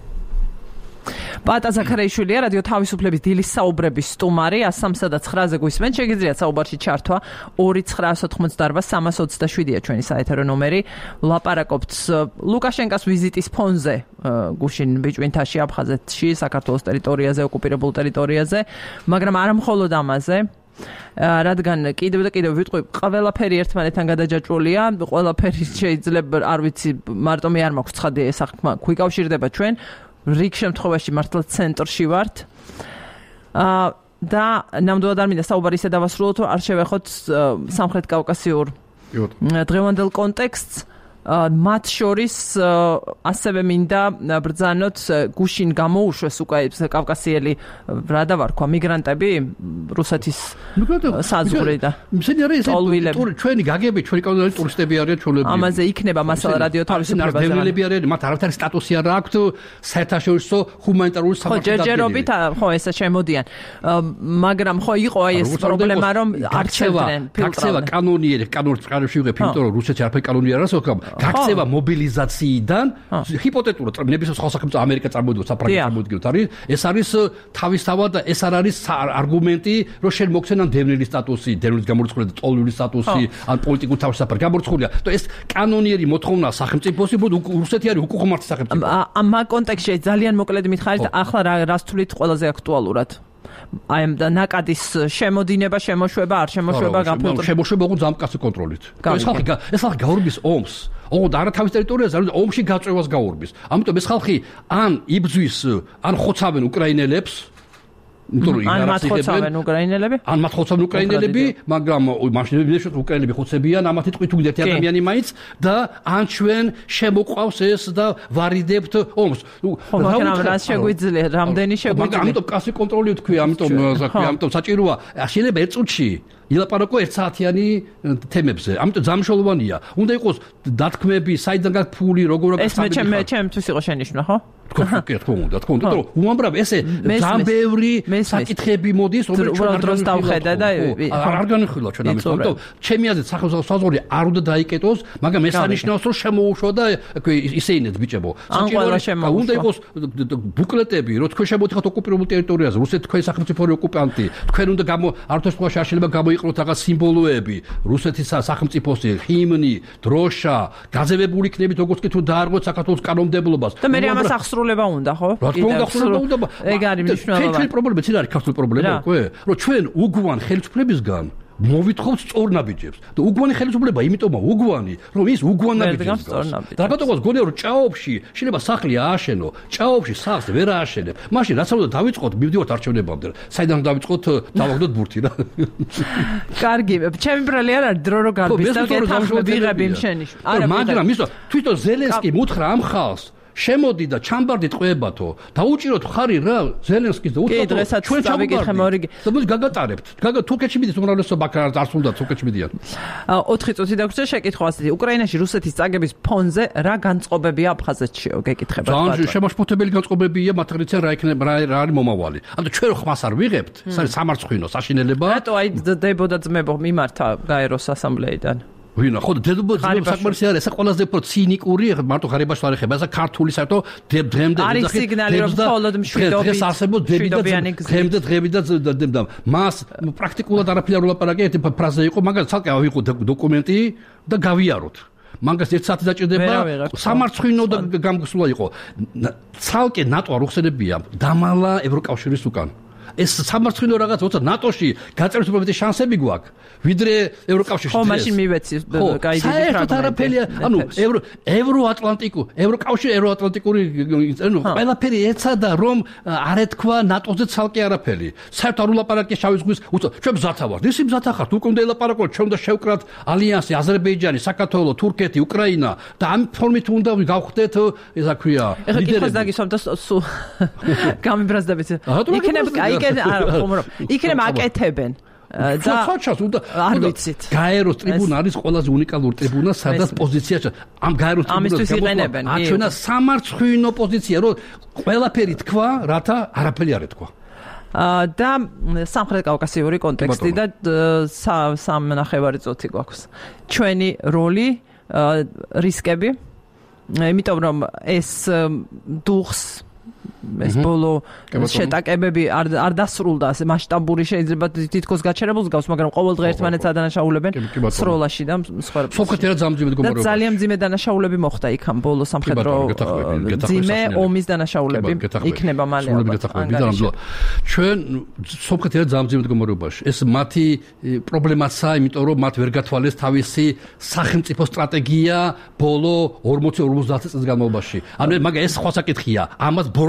პატა ზაქარაიშვილია, რადიო თავისუფლების დილის საუბრების სტუმარი, 103-ზე გვისმენთ. შეგიძლიათ საუბარში ჩართვა 2988-327-ია ჩვენი საეთერო ნომერი. ლაპარაკობთ ლუკაშენკას ვიზიტის ფონზე გუშინ ბიჭვინთაში, აფხაზეთში, საქართველოს ტერიტორიაზე, ოკუპირებულ ტერიტორიაზე, მაგრამ არა მხოლოდ ამაზე. რადგან კიდევ და კიდევ ვიტყვი, ყველაფერი ერთმანეთთან გადაჯაჭვულია, ყველაფერი შეიძლება, არ ვიცი, მარტო მე არ მაქვს ცხადი ეს საქმე გვიკავშირდება ჩვენ. რიგ შემთხვევაში მართლა ცენტრში ვართ. და ნამდვილად არ მინდა საუბარი ისე დავასრულოთ, რომ არ შევეხოთ სამხრეთ კავკასიურ დღევანდელ კონტექსტს. მათ შორის ასევე მინდა ბრძანოთ გუშინ გამოუშვეს უკვე კავკასიელი რა დავარქვა მიგრანტები რუსეთის საზღვრიდან. ჩვენი გაგები, ჩვენი კანონიერი ტურისტები არიან ჩვენები. ამაზე იქნება მასალა რადიო თავისუფლებაზე. დევნილები არიან, მათ არავითარი სტატუსი არ აქვთ საერთაშორისო ჰუმანიტარული სამართლის დადგენილი. ჯერჯერობით ხო ესე შემოდიან. მაგრამ ხო იყო აი ეს პრობლემა რომ არჩევდნენ გაქცევა კანონიერი კანონის ვიღებ, იმიტომ რომ რუსეთში არაფერი კანონიერი არ არის, გაქცევა მობილიზაციიდან ჰიპოთეტურად ნებისმიერ სხვა სახელმწიფო ამერიკა წარმოდიოს, საფრანგეთი წარმოდიოს არის, ეს არის თავისთავად ეს არ არის არგუმენტი, რომ შენ მოგცენ ან დევნილის სტატუსი, დევნილის გამორიცხული და ტოლული სტატუსი, ან პოლიტიკურ თავისუფლება გამორიცხულია. ეს კანონიერი მოთხოვნა სახელმწიფოსი, რუსეთი არის უკუღმართი სახელმწიფო. ამ კონტექსტში ძალიან მოკლედ მითხარით, ახლა რას თვლით ყველაზე აქტუალურად? აი ამ ნაკადის შემოდინება, შემოშვება, არ შემოშვება გაფილტრება. შემოშვება უკვე ძამკაცი კონტროლით. ეს ხალხი გაურბის ომს. და არა თავის ტერიტორიაზე, არამედ ომში გაწევას გაურბის. ამიტომ ეს ხალხი ან იბძვის, ან ხოცავენ უკრაინელებს, ან მათ ხოცავენ უკრაინელები? ან მათ ხოცავენ უკრაინელები, მაგრამ მაშინ უკრაინელები ხოცებიან, ამათი ტყვით უგდეთ ადამიანი მაინც და ან ჩვენ შემოყვავს ეს და ვარიდებთ ომს. მაგრამ რა შეგვიძლია, რამდენი შეგვიძლია? ამიტომ კასი კონტროლი თქვი, ამიტომ საჭიროა შეიძლება ერთ წუთში ილაპარაკო 1 საათიანი თემებზე. ამიტომ ძამშოლოვანია. უნდა იყოს დათქმები, საიდან გაქვს ფული, როგორ ეს ჩემთვის იყო შენიშვნა, ხო? თქო უნდა, რომ უამრავ ესე ძალიან ბევრი საკითხები მოდის, რომელიც ჩვენ დროს დავხედა და არ განვიხილავ ჩვენ ამის. ამიტომ ჩემი აზრით სახელმწიფო არ უნდა დაიკეტოს, მაგრამ ეს არნიშნავს, რომ შემოუშვა და ისეინეთ ბიჭებო. საჭიროა უნდა იყოს ბუკლეტები, რომ თქვენ შემოდიხართ ოკუპირებულ ტერიტორიაზე, რუსეთი თქვენი სახელმწიფო ოკუპანტი, თქვენ უნდა არათუ სხვა შეიძლება გამოიყენოთ რაღაც სიმბოლოები, რუსეთის სახელმწიფოსი, ჰიმნი, დროშა, გაძევებული იქნებით, როგორც კი თუ დაარღვეთ საქართველოს კანონმდებლობას. და მე ამას ახსრულება უნდა, ხო? რა თქმა უნდა, ახსრულება უნდა. ეგ არის მნიშვნელოვანი. ჩვენი პრობლემა წინ არის ქართული პრობლემა, უკვე, რომ ჩვენ უგვან ხელისუფლებისგან მოვითხოვთ სწორნაბიჯებს. და უგვანი ხელისუფლება იმიტომაა უგვანი, რომ ის უგვანაბიჯებს გავს. რატომ გონია რომ ჭაობში შეიძლება სახლი ააშენო, ჭაობში სახლს ვერ ააშენებ. მაშინ რაც უნდა დავიწყოთ, მივდივართ არჩევნებამდე. საიდან დავიწყოთ, დავაგდოთ ბურთი რა. კარგი, ჩემი ბრალი არ არის დრო რო გარბის და გეთახმები იმ შენიშვნა. მაგრამ ისო თვითონ ზელენსკი მუთხრა ამ ხალხს შემოდი და ჩამბარდით ყვებათო დაუჭიროთ ხარი რა ზელენსკის და უცხო ჩვენ ჩავიკითხე მორიგი და მოდი გაგატარებთ თურქეთში მიდის უმრავლესობა არ სულდა თურქეთში მიდიან 4 წუთი დაგვრჩა შეკითხვა ასეთი უკრაინაში რუსეთის წაგების ფონზე რა განწყობებია აფხაზეთშიო გეკითხება ძალიან შემაშფოთებელი განწყობებია მათგრიცენ რა იქნება რა არის მომავალი ანუ ჩვენ ხმას არ ვიღებთ ეს არის სამარცხვინო საშინელება რატო აი დებოდა ძმებო მიმართა გაეროს ასამბლეიდან ვინა ხო დებოდა საკმარისი არის ეს ყველაზე უფრო ცინიკური მარტო ღარიბაშს არ ეხება ეს ქართული საერთო დღემდე არის სიგნალი რომ მხოლოდ დღები და მას პრაქტიკულად არაფერი არ ვლაპარაკე ერთი ფრაზა იყო მაგას ცალკე ავიღო დოკუმენტი და გავიაროთ მაგას 1 საათი დაჭირდება სამარცხვინო და გამგსულა იყო ცალკე ნატო არ უხსენებია დამალა ევროკავშირის უკან ეს სამარცხვინო რაღაც როცა ნატოში გაწერის უბრალოდ შანსები გვაქვს ვიდრე ევროკავშირში ხო მაშინ მივეცი კაი დიდი ფრაგმენტი ანუ ევროატლანტიკური ანუ ყველაფერი ეცადა რომ არ ეთქვა ნატოზე ცალკე არაფერი საერთოდ არ ულაპარაკე შავი ზღვის ჩვენ მზათა ვართ ისი მზათა ხართ უკვე უნდა ელაპარაკოთ ჩვენ უნდა შევკრათ ალიანსი აზერბაიჯანი საქართველო თურქეთი უკრაინა და ამ ფორმით უნდა გავხდეთ ისა ქვია ლიდერები ეხლა გისვამ და სულ გამიბრაზდებით იქნება იქნება აკეთებენ და არ ვიცით გაეროს ტრიბუნა არის ყველაზე უნიკალური ტრიბუნა სადაც პოზიცია ამ გაეროს ტრიბუნას აჩვენა სამარცხვინო პოზიცია რომ ყველაფერი თქვა რათა არაფერი არ ეთქვა და სამხრეთ კავკასიური კონტექსტი და სამნახევარი წუთი გვაქვს ჩვენი როლი რისკები იმიტომ რომ ეს დუხს ეს ბოლო შეტაკებები არ დასრულდა ასე მასშტაბური შეიძლება თითქოს გაჩერებულს გავს მაგრამ ყოველდღე ერთმანეთს ადანაშაულებენ სროლაში და სხვა სოფხეთი რა ძამძიმე მდგომარეობა და ძალიან ძიმე დანაშაულები მოხდა იქამ ბოლო სამხედრო ძიმე ომის დანაშაულები იქნება მალე ჩვენ სოფხეთი რა ძამძიმე მდგომარეობაში ეს მათი პრობლემაცაა იმიტომ რომ მათ ვერ გათვალეს თავისი სახელმწიფო სტრატეგია ბოლო 40-50 წლის განმავლობაში ანუ მაგა ეს სხვა საკითხია ამას ბოროტ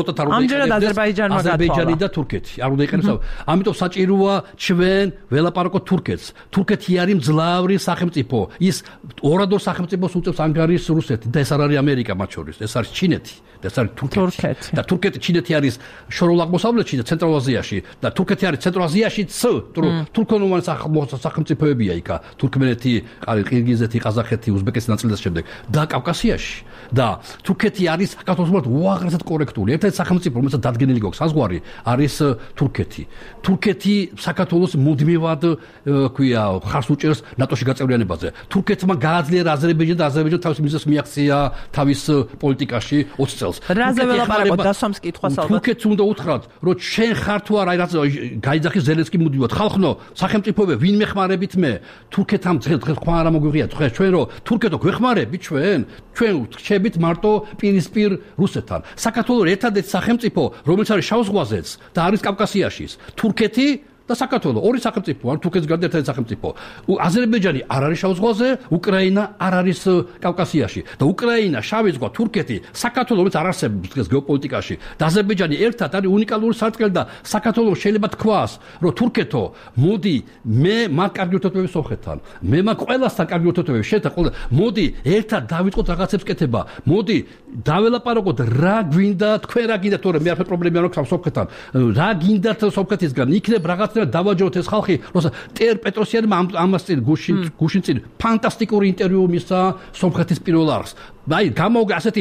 ცოტა არ უნდა იყენებდეს აზერბაიჯანი და თურქეთი. არ უნდა იყენებს. ამიტომ საჭიროა ჩვენ ველაპარაკოთ თურქეთს. თურქეთი არის მძლავრი სახელმწიფო. ის ორადორ სახელმწიფოს უწევს ანგარიშს რუსეთი და ეს არ არის ამერიკა მათ შორის. ეს არის ჩინეთი და ეს არის თურქეთი. და თურქეთი ჩინეთი არის შორეულ აღმოსავლეთში და ცენტრალურ აზიაში და თურქეთი არის ცენტრალურ აზიაშიც. თურქონოვანი სახელმწიფოებია იქა. თურქმენეთი, ყირგიზეთი, ყაზახეთი, უზბეკეთი ნაწილი და შემდეგ და კავკასიაში. და თურქეთი არის საქართველოს უაღრესად კორექტული. ერთ-ერთი სახელმწიფო, რომელსაც დადგენილი გვაქვს საზღვარი, არის თურქეთი. თურქეთი საქართველოს მუდმივად ქვია ხარს უჭერს ნატოში გაწევრიანებაზე. თურქეთმა გააძლიერა აზერბაიჯანი და აზერბაიჯანი თავის მიზნებს მიაღწია თავის პოლიტიკაში 20 წელს. რაზე ველაპარაკოთ დასვამს კითხვას ალბათ. თურქეთს უნდა უთხრათ, რომ შენ ხარ თუ არა, რაც გაიძახის ზელენსკი მუდმივად. ხალხნო, სახელმწიფოები ვინ მეხმარებით მე? თურქეთამ დღეს ხმა არ მოგვიღია. ჩვენ რომ თურქეთო გვეხმარებით ჩვენ რჩებით მარტო პირისპირ რუსეთთან. საქართველოს ერთადერთი სახელმწიფო, რომელიც არის შავ ზღვაზეც და არის კავკასიაშიც. თურქეთი და საქართველოს ორი სახელმწიფო ან თურქეთის გარდა ერთადერთი სახელმწიფო. აზერბაიჯანი არ არის შავ ზღვაზე, უკრაინა არ არის კავკასიაში და უკრაინა, შავი ზღვა, თურქეთი, საქართველოს რომელიც არ არსებობს დღეს გეოპოლიტიკაში და აზერბაიჯანი ერთად არის უნიკალური სარტყელი და საქართველოს შეიძლება თქვას, რომ თურქეთო, მოდი მე მაგ კარგი ურთიერთობები სომხეთთან. მე მაგ ყველასთან კარგი ურთიერთობები შეთან ყველა. მოდი ერთად დავიწყოთ რაღაცებს კეთება. მოდი დაველაპარაკოთ რა გვინდა, თქვენ რა გინდათ, თორე მე არაფერ პრობლემა არ აქვს სომხეთთან. რა გინდათ სომხეთისგან? იქნებ რაღაც დავაჯეროთ ეს ხალხი, როცა ტერ პეტროსიანმა ამას წინ გუშინ წინ ფანტასტიკური ინტერვიუ მისცა სომხეთის პირველ არხს. აი გამოგა ასეთი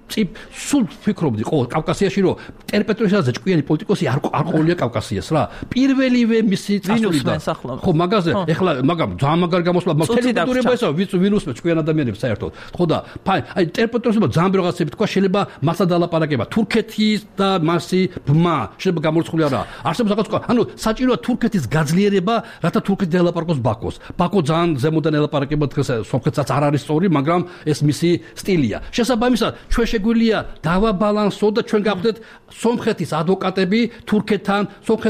სულ ფიქრობდი ხო კავკასიაში რომ ტერ პეტროსიანზე ჭკვიანი პოლიტიკოსი არ ყოლია კავკასიას რა. პირველივე მისი წასვლიდა. ხო მაგაზე ეხლა მაგრამ ძალიან მაგარი გამოსვლა თელეკულტურება ესა ვინუსმე ჭკვიან ადამიანებს საერთოდ. ხო და აი ტერ პეტროსიანმა ძალიან რაღაცები თქვა შეიძლება მასა დალაპარაკება. თურქეთის და მასი ბმა შეიძლება გამორიცხული არა. არსებობს რაღაც თქვა. ანუ საჭიროა თურქეთის გაძლიერება, რათა თურქეთი დალაპარაკოს ბაქოს. ბაქო ძალიან ზემოდან ელაპარაკება დღეს სომხეთსაც არ არის სწორი, მაგრამ ეს მისი სტილია. შესაბამისად, ჩვენ შეგვიძლია დავაბალანსოთ და ჩვენ გავხდეთ სომხეთის ადვოკატები თურქეთთან,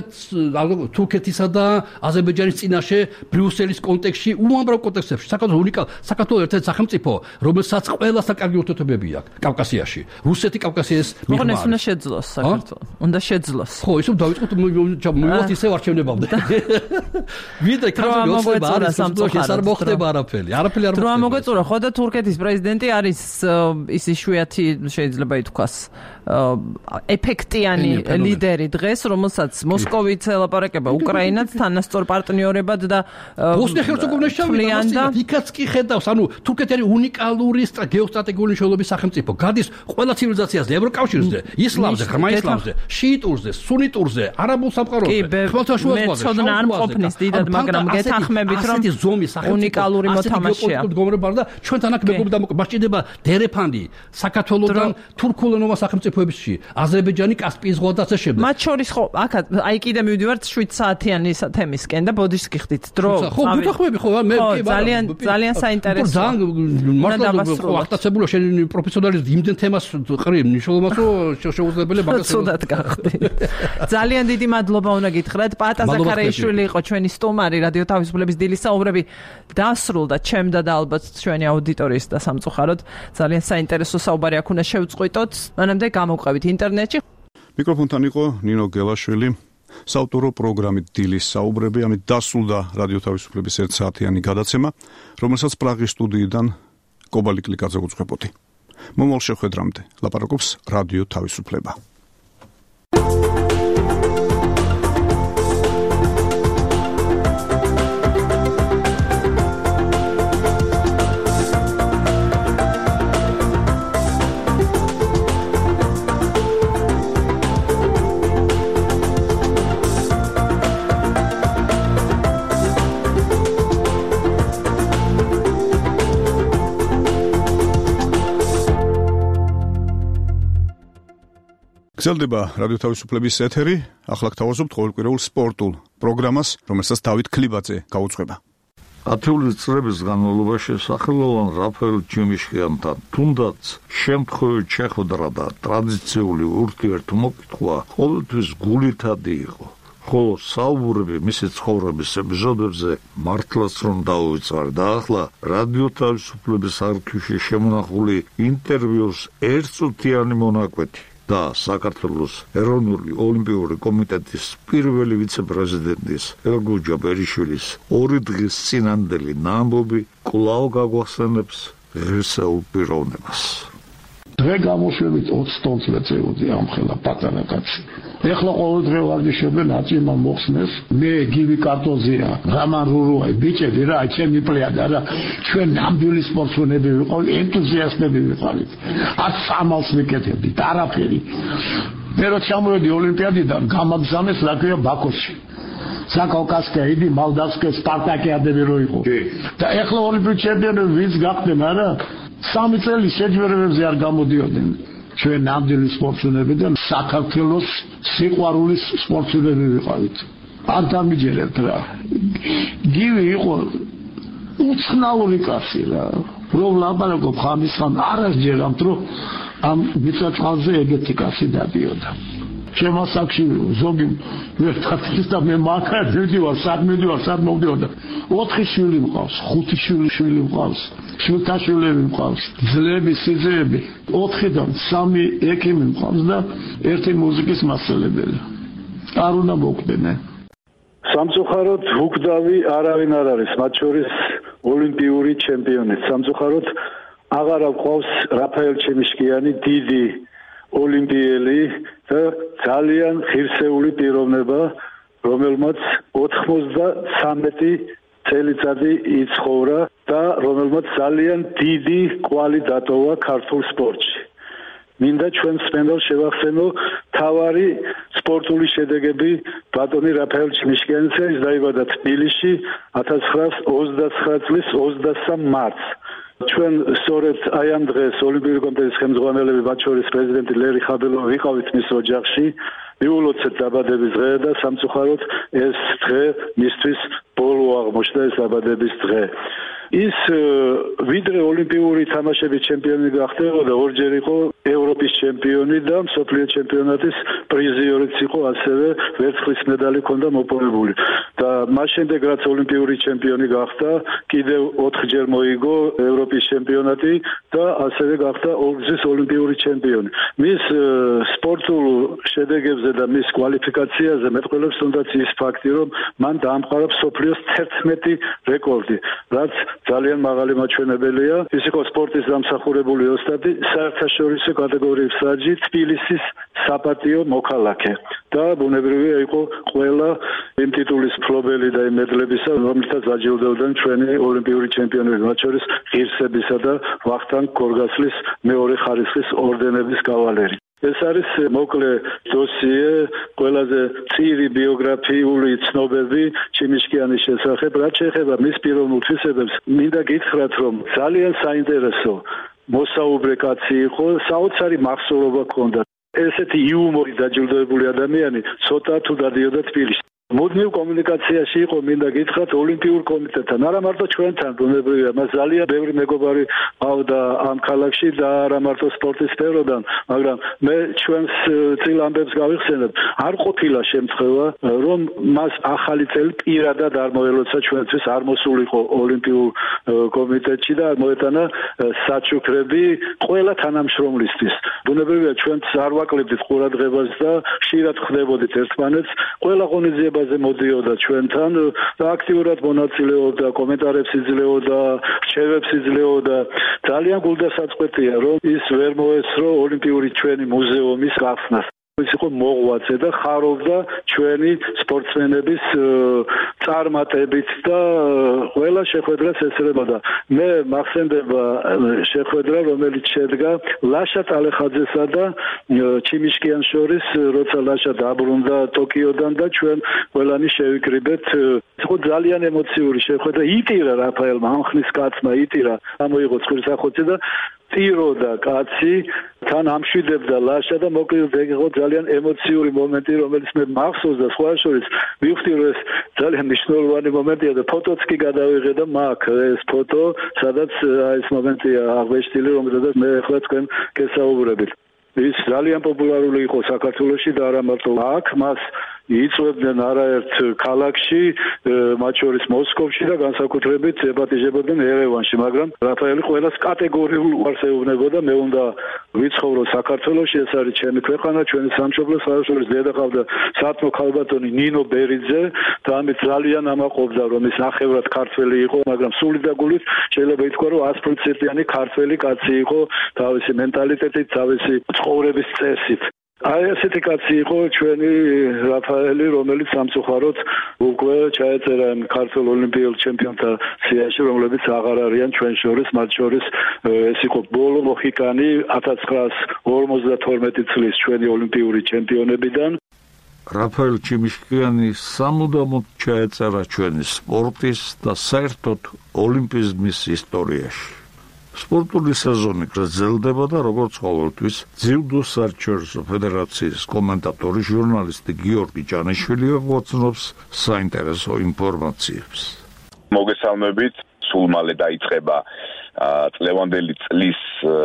თურქეთისა და აზერბაიჯანის წინაშე ბრიუსელის კონტექსტში, უამრავ კონტექსტებში. საქართველოს უნიკალ, საქართველოს ერთ-ერთი სახელმწიფო, რომელსაც ყველასთან კარგი ურთიერთობები აქვს კავკასიაში. რუსეთი კავკასიის მიღმა. ეს უნდა შეძლოს საქართველოს. უნდა შეძლოს. ხო, ისე დავიწყოთ მივიღოთ ისევ არჩევნებამდე. ვიდრე კაცები ეს არ მოხდება არაფერი. არაფერი არ მოხდება. დრო მოგეწურა ხო და თურქეთის პრეზიდენტი არის ის იშვიათი შეიძლება ითქვას ეფექტიანი ლიდერი დღეს, რომელსაც მოსკოვიც ელაპარაკება უკრაინაც თანასწორ პარტნიორებად და ბოსნია-ჰერცეგოვინა შევიდა. იქაც კი ხედავს, ანუ თურქეთი არის უნიკალური გეოსტრატეგიული მნიშვნელობის სახელმწიფო. გადის ყველა ცივილიზაციაზე, ევროკავშირზე, ისლამზე, ღრმა ისლამზე, შიიტურზე, სუნიტურზე, არაბულ სამყაროზე. ხმელთაშუა ზღვაზე. მეცოდნა არ მყოფნის დიდად, მაგრამ გეთანხმებით რომ ასეთი ზომის სახელმწიფო უნიკალური მოთამაშეა. და ჩვენთან აქ მეგობრები დამოკიდებულება დერეფანდი საქართველოსთან თურქულენოვან სახელმწიფოებში, აზერბაიჯანი, კასპიის ზღვა და ასე შემდეგ. მათ შორის ხო, აქ აი კიდე მივიდივართ 7 საათიანი თემისკენ და ბოდიშს გიხდით დრო. ხო, გუთახვები ხო, მე ძალიან საინტერესოა. ძალიან მართლა ახტაცებულა შენ პროფესიონალიზმი იმდენ თემას ყრი მნიშვნელობას რომ შეუძლებელი მაგას. ცუდად გახდი. ძალიან დიდი მადლობა უნდა გითხრათ. პატა ზაქარიაშვილი იყო ჩვენი სტუმარი რადიო თავისუფლების დილის საუბრები დასრულდა ჩემდა და ალბათ ჩვენი აუდიტორიის და სამწუხაროდ ძალიან საინტერესო საუბარი აქ უნდა შევწყვიტოთ. მანამდე გამოვყევით ინტერნეტში. მიკროფონთან იყო ნინო გელაშვილი. საავტორო პროგრამით დილის საუბრები, ამით დასრულდა რადიო თავისუფლების 1 საათიანი გადაცემა, რომელსაც პრაღის სტუდიიდან კობალი კლიკაძე უძღვებოდი. მომავალ შეხვედრამდე ლაპარაკობს რადიო თავისუფლება. გრძელდება რადიო თავისუფლების ეთერი, ახლა გთავაზობთ ყოველკვირეულ სპორტულ პროგრამას, რომელსაც დავით ქლიბაძე გაუძღვება. 10 წლების განმავლობაში სახელოვან რაფაელ ჯიმიშკიანთან თუნდაც შემთხვევით შეხვედრა და ტრადიციული ურთიერთმოკითხვა ყოველთვის გულითადი იყო. ხოლო საუბრები მისი ცხოვრების ეპიზოდებზე მართლაც რომ დაუვიწყარ და ახლა რადიო თავისუფლების არქივში შემონახული ინტერვიუს ერთწუთიანი მონაკვეთი და საქართველოს ეროვნული ოლიმპიური კომიტეტის პირველი ვიცე-პრეზიდენტის ელგუჯა ბერიშვილის 2 დღის წინანდელი ნამბობი კვლავ გაგვახსენებს ღირსეულ პიროვნებას. დღე გამოშვებით 20 ტონს მეწეოდი ამხელა პატარა კაცი. ეხლა ყოველდღე ვარჯიშობენ აწიმა მოხსნეს, მე გივი კარტოზია, რამან რურუაი, ბიჭები რა, ჩემი პლეადა რა, ჩვენ ნამდვილი სპორტსმენები ვიყავით, ენთუზიასტები ვიყავით. არც ამალს ვიკეთებდით, არაფერი. მე რო ჩამოვედი ოლიმპიადიდან, გამაგზავნეს რა ქვია ბაქოში. საკავკასკე, იდი მალდავსკე, სპარტაკიადები რო იყო. და ეხლა ოლიმპიური ჩემპიონები ვინც გახდნენ არა? 3 წელი შეჯვერებებზე არ გამოდიოდნენ. ჩვენ ნამდვილი სპორტსმენები და საქართველოს სიყვარულის სპორტსმენები ვიყავით. არ დამიჯერებთ რა. გივი იყო უცნაური კაცი რა. რომ ლაპარაკობ ხამისხან არ ასჯერამთ რომ ამ მიწაწყალზე ეგეთი კაცი დადიოდა. ჩემო საკში ზოგი ვერთათის და მე მაგარ მივდივარ, სად მოვდივარ და 4 შვილი მყავს, 5 შვილი მყავს, შვილთაშვილები მყავს, ძლები, სიძეები, 4-დან 3 ექიმი მყავს და 1 მუსიკის მასწავლებელი. არ უნდა მოკვდენენ. სამწუხაროდ უკდავი არავინ არ არის, მათ შორის ოლიმპიური ჩემპიონი. სამწუხაროდ აღარ გვყავს რაფაელ ჩიმიშკიანი, დიდი ოლიმპიელი და ძალიან ღირსეული პიროვნება, რომელმაც 93 წელიწადი იცხოვრა და რომელმაც ძალიან დიდი კვალი დატოვა ქართულ სპორტში. მინდა ჩვენ სპენდალს შევახსენო თავარი სპორტული შედეგები ბატონი რაფაელ ჩიმიშკიანის, ის დაიბადა თბილისში 1929 წლის 23 მარტს. ჩვენ სწორედ აი ამ დღეს ოლიმპიური კომიტეტის ხელმძღვანელები, მათ შორის პრეზიდენტი ლერი ხაბელოვი ვიყავით მის ოჯახში, მიულოცეთ დაბადების დღე და სამწუხაროდ ეს დღე მისთვის ბოლო აღმოჩნდა, ეს დაბადების დღე. ის ვიდრე ოლიმპიური თამაშების ჩემპიონი გახდებოდა, ორჯერ იყო ევროპის ჩემპიონი და მსოფლიო ჩემპიონატის პრიზიორიც იყო, ასევე ვერცხლის მედალი ჰქონდა მოპოვებული. და მას შემდეგ რაც ოლიმპიური ჩემპიონი გახდა, კიდევ 4-ჯერ მოიგო ევროპის ჩემპიონატი და ასევე გახდა ორგზის ოლიმპიური ჩემპიონი. მის სპორტულ შედეგებზე და მის კვალიფიკაციაზე მეტყველებს თუნდაც ის ფაქტი, რომ მან დაამყარა მსოფლიოს 11 რეკორდი, რაც ძალიან მაღალი მაჩვენებელია. ის იყო სპორტის დამსახურებული ოსტატი, საერთაშორისო კატეგორიის მსაჯი, თბილისის საპატიო მოქალაქე და ბუნებრივია იყო ყველა იმ ტიტულის მფლობელი და იმ მედლებისა, რომლითაც დაჯილდოვდნენ ჩვენი ოლიმპიური ჩემპიონები, მათ შორის ღირსებისა და ვახტანგ გორგასლის მეორე ხარისხის ორდენების კავალერი. ეს არის მოკლე დოსიე, ყველაზე წირი ბიოგრაფიული ცნობები ჩიმიშკიანის შესახებ. რაც შეეხება მის პიროვნულ თვისებებს, მინდა გითხრათ, რომ ძალიან საინტერესო მოსაუბრე კაცი იყო, საოცარი მახსოვრობა ჰქონდა. ესეთი იუმორი დაჯილდოებული ადამიანი ცოტა თუ დადიოდა თბილისში. მუდმივ კომუნიკაციაში იყო, მინდა გითხრათ, ოლიმპიურ კომიტეტთან, არა მარტო ჩვენთან, ბუნებრივია, მას ძალიან ბევრი მეგობარი ყავდა ამ ქალაქში და არა მარტო სპორტის სფეროდან, მაგრამ მე ჩვენს წილ ამბებს გავიხსენებ, არ ყოფილა შემთხვევა, რომ მას ახალი წელი პირადად არ მოელოცა ჩვენთვის, არ მოსულიყო ოლიმპიურ კომიტეტში და არ მოეტანა საჩუქრები ყველა თანამშრომლისთვის. ბუნებრივია, ჩვენც არ ვაკლებდით ყურადღებას და ხშირად ხვდებოდით ერთმანეთს, ყველა ღონისძიება მოდიოდა ჩვენთან და აქტიურად მონაწილეობდა, კომენტარებს იძლეოდა, რჩევებს იძლეოდა. ძალიან გულდასაწყვეტია, რომ ის ვერ მოესწრო ოლიმპიური ჩვენი მუზეუმის გახსნას. ის იყო მოღვაწე და ხარობდა ჩვენი სპორტსმენების წარმატებით და ყველა შეხვედრას ესწრებოდა. მე მახსენდება შეხვედრა, რომელიც შედგა ლაშა ტალეხაძესა და ჩიმიშკიანს შორის, როცა ლაშა დაბრუნდა ტოკიოდან და ჩვენ ყველანი შევიკრიბეთ. იყო ძალიან ემოციური შეხვედრა. იტირა რაფაელმა, ამ ხნის კაცმა იტირა, ამოიღო ცხვირსახოცი და ტიროდა კაცი, თან ამშვიდებდა ლაშა და მოკლედ იყო ძალიან ემოციური მომენტი, რომელიც მე მახსოვს და სხვა შორის მივხვდი, რომ ეს ძალიან მნიშვნელოვანი მომენტია და ფოტოც კი გადავიღე და მაქვს ეს ფოტო, სადაც ეს მომენტია აღბეჭდილი, რომელზედაც მე ახლა თქვენ გესაუბრებით. ის ძალიან პოპულარული იყო საქართველოში და არა მარტო აქ, მას იწვევდნენ არაერთ ქალაქში, მათ შორის მოსკოვში და განსაკუთრებით ეპატიჟებოდნენ ერევანში, მაგრამ რაფაელი ყველას კატეგორიულ უარს ეუბნებოდა, მე უნდა ვიცხოვრო საქართველოში, ეს არის ჩემი ქვეყანა, ჩვენი სამშობლო, საერთაშორისო დედაყავდა სათმო ქალბატონი ნინო ბერიძე და ამით ძალიან ამაყობდა, რომ ის ნახევრად ქართველი იყო, მაგრამ სული და გულით შეიძლება ითქვა, რომ 100%-იანი ქართველი კაცი იყო, თავისი მენტალიტეტით, თავისი ცხოვრების წესით. აი ესეთი კაცი იყო ჩვენი რაფაელი, რომელიც სამწუხაროდ უკვე ჩაეწერა ქართულ ოლიმპიურ ჩემპიონთა სიაში, რომლებიც აღარ არიან ჩვენ შორის, მათ შორის ეს იყო ბოლო მოხიკანი 1952 წლის ჩვენი ოლიმპიური ჩემპიონებიდან. რაფაელ ჩიმიშკიანი სამუდამოდ ჩაეწერა ჩვენი სპორტის და საერთოდ ოლიმპიზმის ისტორიაში. სპორტული სეზონი გრძელდება და როგორც ყოველთვის ძიუდო საერთაშორისო ფედერაციის კომენტატორი ჟურნალისტი გიორგი ჭანიშვილი გვაცნობს საინტერესო ინფორმაციებს. მოგესალმებით, სულ მალე დაიწყება წლევანდელი წლის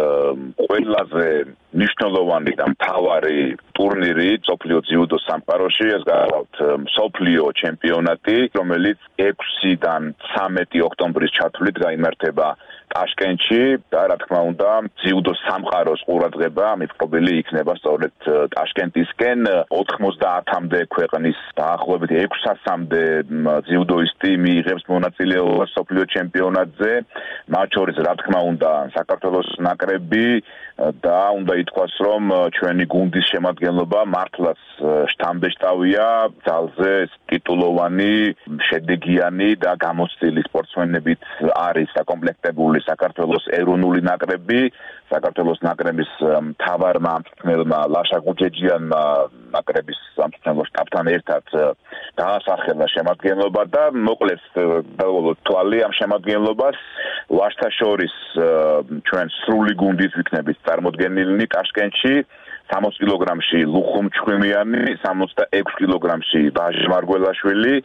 ყველაზე მნიშვნელოვანი და მთავარი ტურნირი მსოფლიო ძიუდო სამყაროში, ეს გახლავთ მსოფლიო ჩემპიონატი, რომელიც 6-დან 13 ოქტომბრის ჩათვლით გაიმართება ტაშკენტში და რა თქმა უნდა ძიუდო სამყაროს ყურადღება მიტყობილი იქნება სწორედ ტაშკენტისკენ. 90-მდე ქვეყნის დაახლოებით 600-მდე ძიუდოისტი მიიღებს მონაწილეობას მსოფლიო ჩემპიონატზე, მათ შორის რა თქმა უნდა საქართველოს ნაკრები და უნდა ითქვას, რომ ჩვენი გუნდის შემადგენლობა მართლაც შთამბეჭდავია, ძალზე ტიტულოვანი, შედეგიანი და გამოცდილი სპორტსმენებით არის საკომპლექტებული საქართველოს ეროვნული ნაკრები, საქართველოს ნაკრების მთავარმა მწვრთნელმა ლაშა გუჯეჯიანმა ნაკრების სამწვრთნელო შტაბთან ერთად დაასახელა შემადგენლობა და მოკლედ დავუყოთ თვალი ამ შემადგენლობას. ვაჟთა შორის ჩვენ სრული გუნდით ვიქნებით წარმოდგენილნი ტაშკენტში, 60 კილოგრამში ლუხუმ ჩხვიმიანი, 66 კილოგრამში ვაჟი მარგველაშვილი,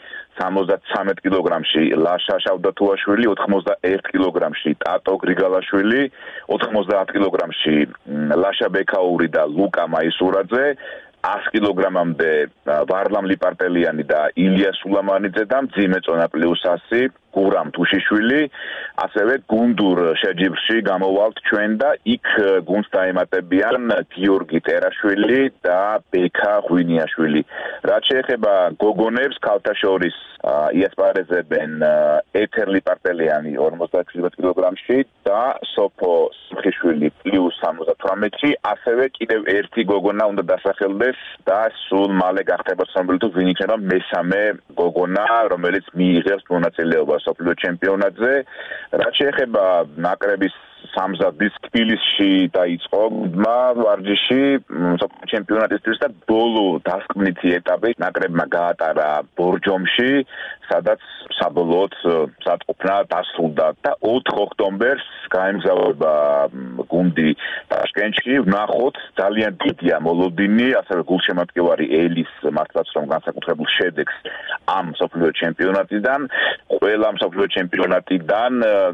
73 კილოგრამში ლაშა შავდათუაშვილი, 91 კილოგრამში ტატო გრიგალაშვილი, 90 კილოგრამში ლაშა ბექაური და ლუკა მაისურაძე, 100 კილოგრამამდე ვარლამ ლიპარტელიანი და ილია სულამანიძე და მძიმე წონა პლუს 100 გურამ თუშიშვილი. ასევე გუნდურ შეჯიბრში გამოვალთ ჩვენ და იქ გუნდს დაემატებიან გიორგი ტერაშვილი და ბექა ღვინიაშვილი. რაც შეეხება გოგონებს, ქალთა შორის იასპარეზებენ ეთერ ლიპარტელიანი 57 კილოგრამში და სოფო სხიშვილი პლუს 78-ში. ასევე კიდევ ერთი გოგონა უნდა დასახელდეს და სულ მალე გახდება ცნობილი თუ ვინ იქნება მესამე გოგონა, რომელიც მიიღებს მონაწილეობას მსოფლიო ჩემპიონატზე. რაც შეეხება ნაკრების სამზადis თბილისში დაიწყო ვარჯიში მსოფლიო ჩემპიონატისთვის და ბოლო დასკვნითი ეტაპი ნაკრებმა გაატარა ბორჯომში, სადაც საბოლოოდ სატყოფნა დასრულდა და 4 ოქტომბერს გაემგზავრება გუნდი ტაშკენტში. ვნახოთ ძალიან დიდია მოლოდინი, ასევე გულშემატკივარი ელის მართლაც რომ განსაკუთრებულ შედეგს ამ მსოფლიო ჩემპიონატიდან. ყველა მსოფლიო ჩემპიონატიდან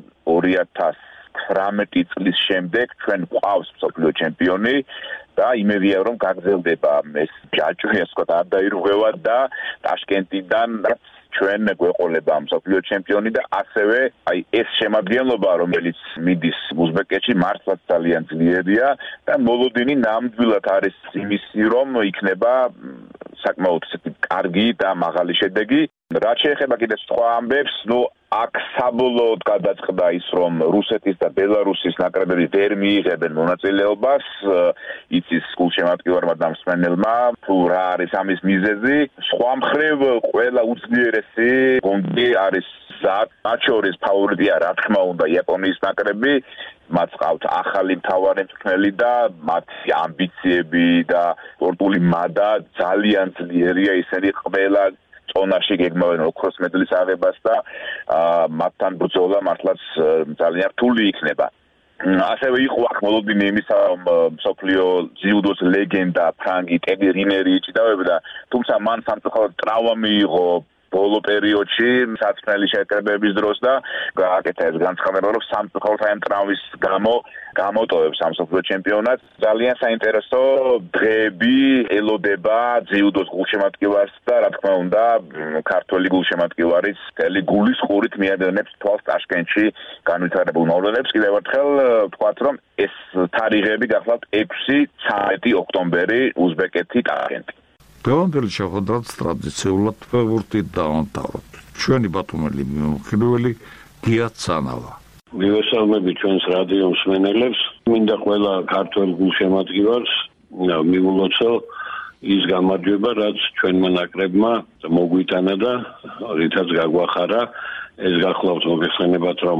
2018 წლის შემდეგ ჩვენ გვყავს მსოფლიო ჩემპიონი და იმედია რომ გაგრძელდება ეს ჯაჭვი, ასე ვთქვათ, არ დაირღვევა და ტაშკენტიდან ჩვენ გვეყოლება მსოფლიო ჩემპიონი და ასევე აი ეს შემადგენლობა, რომელიც მიდის უზბეკეთში, მართლაც ძალიან ძლიერია და მოლოდინი ნამდვილად არის იმისი, რომ იქნება საკმაოდ კარგი და მაღალი შედეგი. რაც შეეხება კიდევ სხვა ამბებს, აქ საბოლოოდ გადაწყდა ის, რომ რუსეთის და ბელარუსის ნაკრებები ვერ მიიღებენ მონაწილეობას, იცის გულშემატკივარმა და მსმენელმა, თუ რა არის ამის მიზეზი. სხვა მხრივ, ყველა უძლიერესი გუნდი არის მათ შორის ფავორიტია, რა თქმა უნდა, იაპონიის ნაკრები, მათ ყავთ ახალი მთავარი მწვრთნელი და მათი ამბიციები და სპორტული მადა ძალიან ძლიერია, ისინი ყველა წონაში გეგმავენ ოქროს მედლის აღებას და მათთან ბრძოლა მართლაც ძალიან რთული იქნება. ასევე იყო აქ მოლოდინი იმისა, რომ მსოფლიო ძიუდოს ლეგენდა ფრანგი ტედი რინერი იჭიდავებდა, თუმცა მან სამწუხაროდ ტრავმა მიიღო ბოლო პერიოდში საწმელი შეკრებების დროს და გააკეთა ეს განცხადება, რომ სამწუხაროდ ამ ტრავმის გამო გამოტოვებს სამსოფლო ჩემპიონატს. ძალიან საინტერესო დღეები ელოდება ძიუდოს გულშემატკივარს და რა თქმა უნდა ქართველი გულშემატკივარის მთელი გულის ყურით მიადენებს თვალს ტაშკენტში განვითარებულ მოვლენებს. კიდევ ერთხელ ვთქვათ, რომ ეს თარიღები გახლავთ 6-13 ოქტომბერი უზბეკეთი ტაშკენტი. დღევანდელი შეხვედრაც ტრადიციულად ფეხბურთით დავამთავროთ. ჩვენი ბათუმელი მიმოხილველი გია ცანავა. მივესალმები ჩვენს რადიო მსმენელებს, მინდა ყველა ქართველ გულშემატკივარს მივულოცო ის გამარჯვება, რაც ჩვენმა ნაკრებმა მოგვიტანა და რითაც გაგვახარა. ეს გახლავთ მოგეხსენებათ, რომ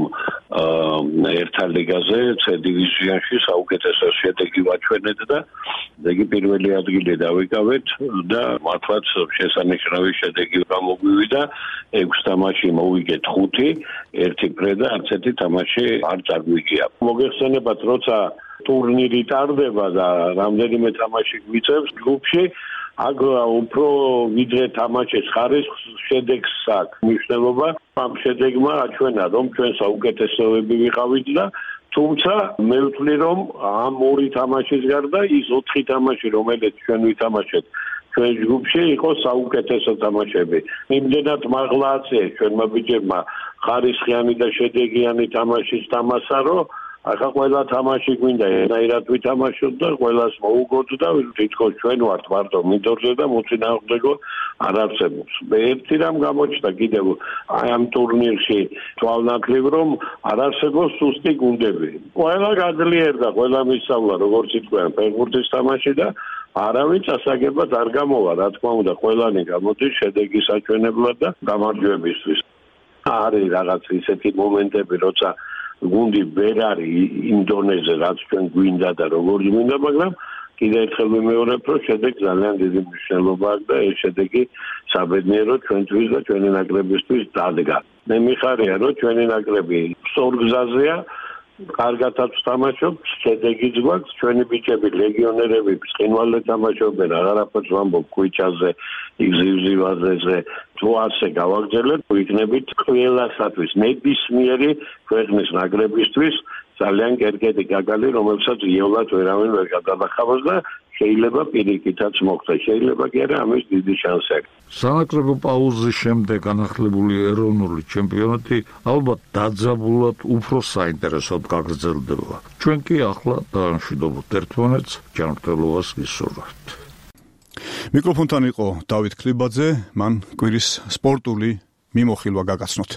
ერთა ლიგაზე C დივიზიონში საუკეთესო შედეგი ვაჩვენეთ და იგი პირველი ადგილი დავიკავეთ და მართლაც შესანიშნავი შედეგი გამოგვივიდა. 6 თამაში მოვიგეთ 5, ერთი ფრე და არც ერთი თამაში არ წაგვიგია. მოგეხსენებათ, როცა ტურნირი ტარდება და რამდენიმე თამაში გვიწევს ჯგუფში, აქ უფრო ვიდრე თამაშის ხარისხს შედეგს აქვს მნიშვნელობა. ამ შედეგმა აჩვენა, რომ ჩვენ საუკეთესოები ვიყავით და თუმცა მე ვთვლი, რომ ამ ორი თამაშის გარდა ის 4 თამაში, რომელიც ჩვენ ვითამაშეთ ჩვენ ჯგუფში, იყო საუკეთესო თამაშები. იმდენად მაღლა აწიეს ჩვენმა ბიჭებმა ხარისხიანი და შედეგიანი თამაშის თამაშა, რომ ახლა ყველა თამაში გვინდა ერთად ვითამაშოთ და ყველას მოუგოთ და თითქოს ჩვენ ვართ მარტო მინდორზე და მოწინააღმდეგო არ არსებობს. ერთი რამ გამოჩნდა კიდევ აი ამ ტურნირში თვალნათლივ, რომ არ არსებობს სუსტი გუნდები. ყველა გაძლიერდა, ყველა მისავლა, როგორც იტყვიან, ფეხბურთის თამაში და არავინ წასაგებად არ გამოვა, რა თქმა უნდა, ყველანი გამოდის შედეგის აჩვენებლად და გამარჯვებისთვის. არის რაღაც ისეთი მომენტები, როცა გუნდი ვერ არის იმ დონეზე, რაც ჩვენ გვინდა და როგორც გვინდა, მაგრამ კიდევ ერთხელ ვიმეორებ, რომ შედეგი ძალიან დიდი მნიშვნელობა აქვს და ეს შედეგი საბედნიეროდ ჩვენთვის და ჩვენი ნაკრებისთვის დადგა. მე მიხარია, რომ ჩვენი ნაკრები სწორ გზაზეა, კარგადაც თამაშობს, შედეგიც გვაქვს, ჩვენი ბიჭები, ლეგიონერები, ცხინვალე თამაშობენ, აღარაფერს ვამბობ ქუჩაზე, იგზივზივაზეზე, თუ ასე გავაგრძელებ, ვიქნებით ყველასათვის, ნებისმიერი ქვეყნის ნაკრებისთვის ძალიან კერკეტი გაგალი, რომელსაც იოლად ვერავინ ვერ გადადახავს და შეიძლება პირიქითაც მოხდეს, შეიძლება კი არა ამის დიდი შანსი აქვს. სანაკრებო პაუზის შემდეგ განახლებული ეროვნული ჩემპიონატი ალბათ დაძაბულად უფრო საინტერესოდ გაგრძელდება. ჩვენ კი ახლა დაანშვიდობთ ერთმანეთს, ჯანმრთელობას ვისურვებთ. მიკროფონთან იყო დავით ქლიბაძე, მან კვირის სპორტული მიმოხილვა გაგაცნოთ.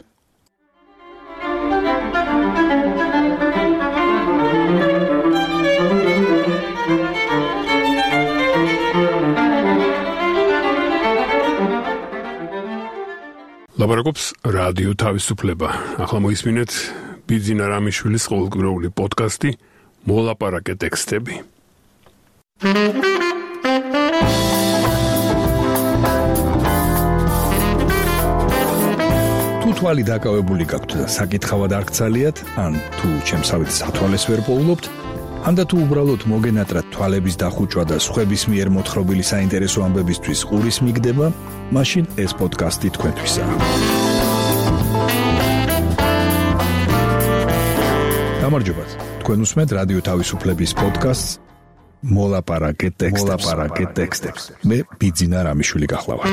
ლაპარაკობს რადიო თავისუფლება. ახლა მოისმინეთ ბიძინა რამიშვილის ყოველკვირეული პოდკასტი მოლაპარაკე ტექსტები. თუ თვალი დაკავებული გაქვთ და საკითხავად არ გცალიათ, ან თუ ჩემსავით სათვალეს ვერ პოულობთ, ანდა თუ უბრალოდ მოგენატრათ თვალების დახუჭვა და სხვების მიერ მოთხრობილი საინტერესო ამბებისთვის ყურის მიგდება, მაშინ ეს პოდკასტი თქვენთვისაა. გამარჯობათ, თქვენ უსმენთ რადიო თავისუფლების პოდკასტს მოლაპარაკე ტექსტებს. მე ბიძინა რამიშვილი გახლავართ.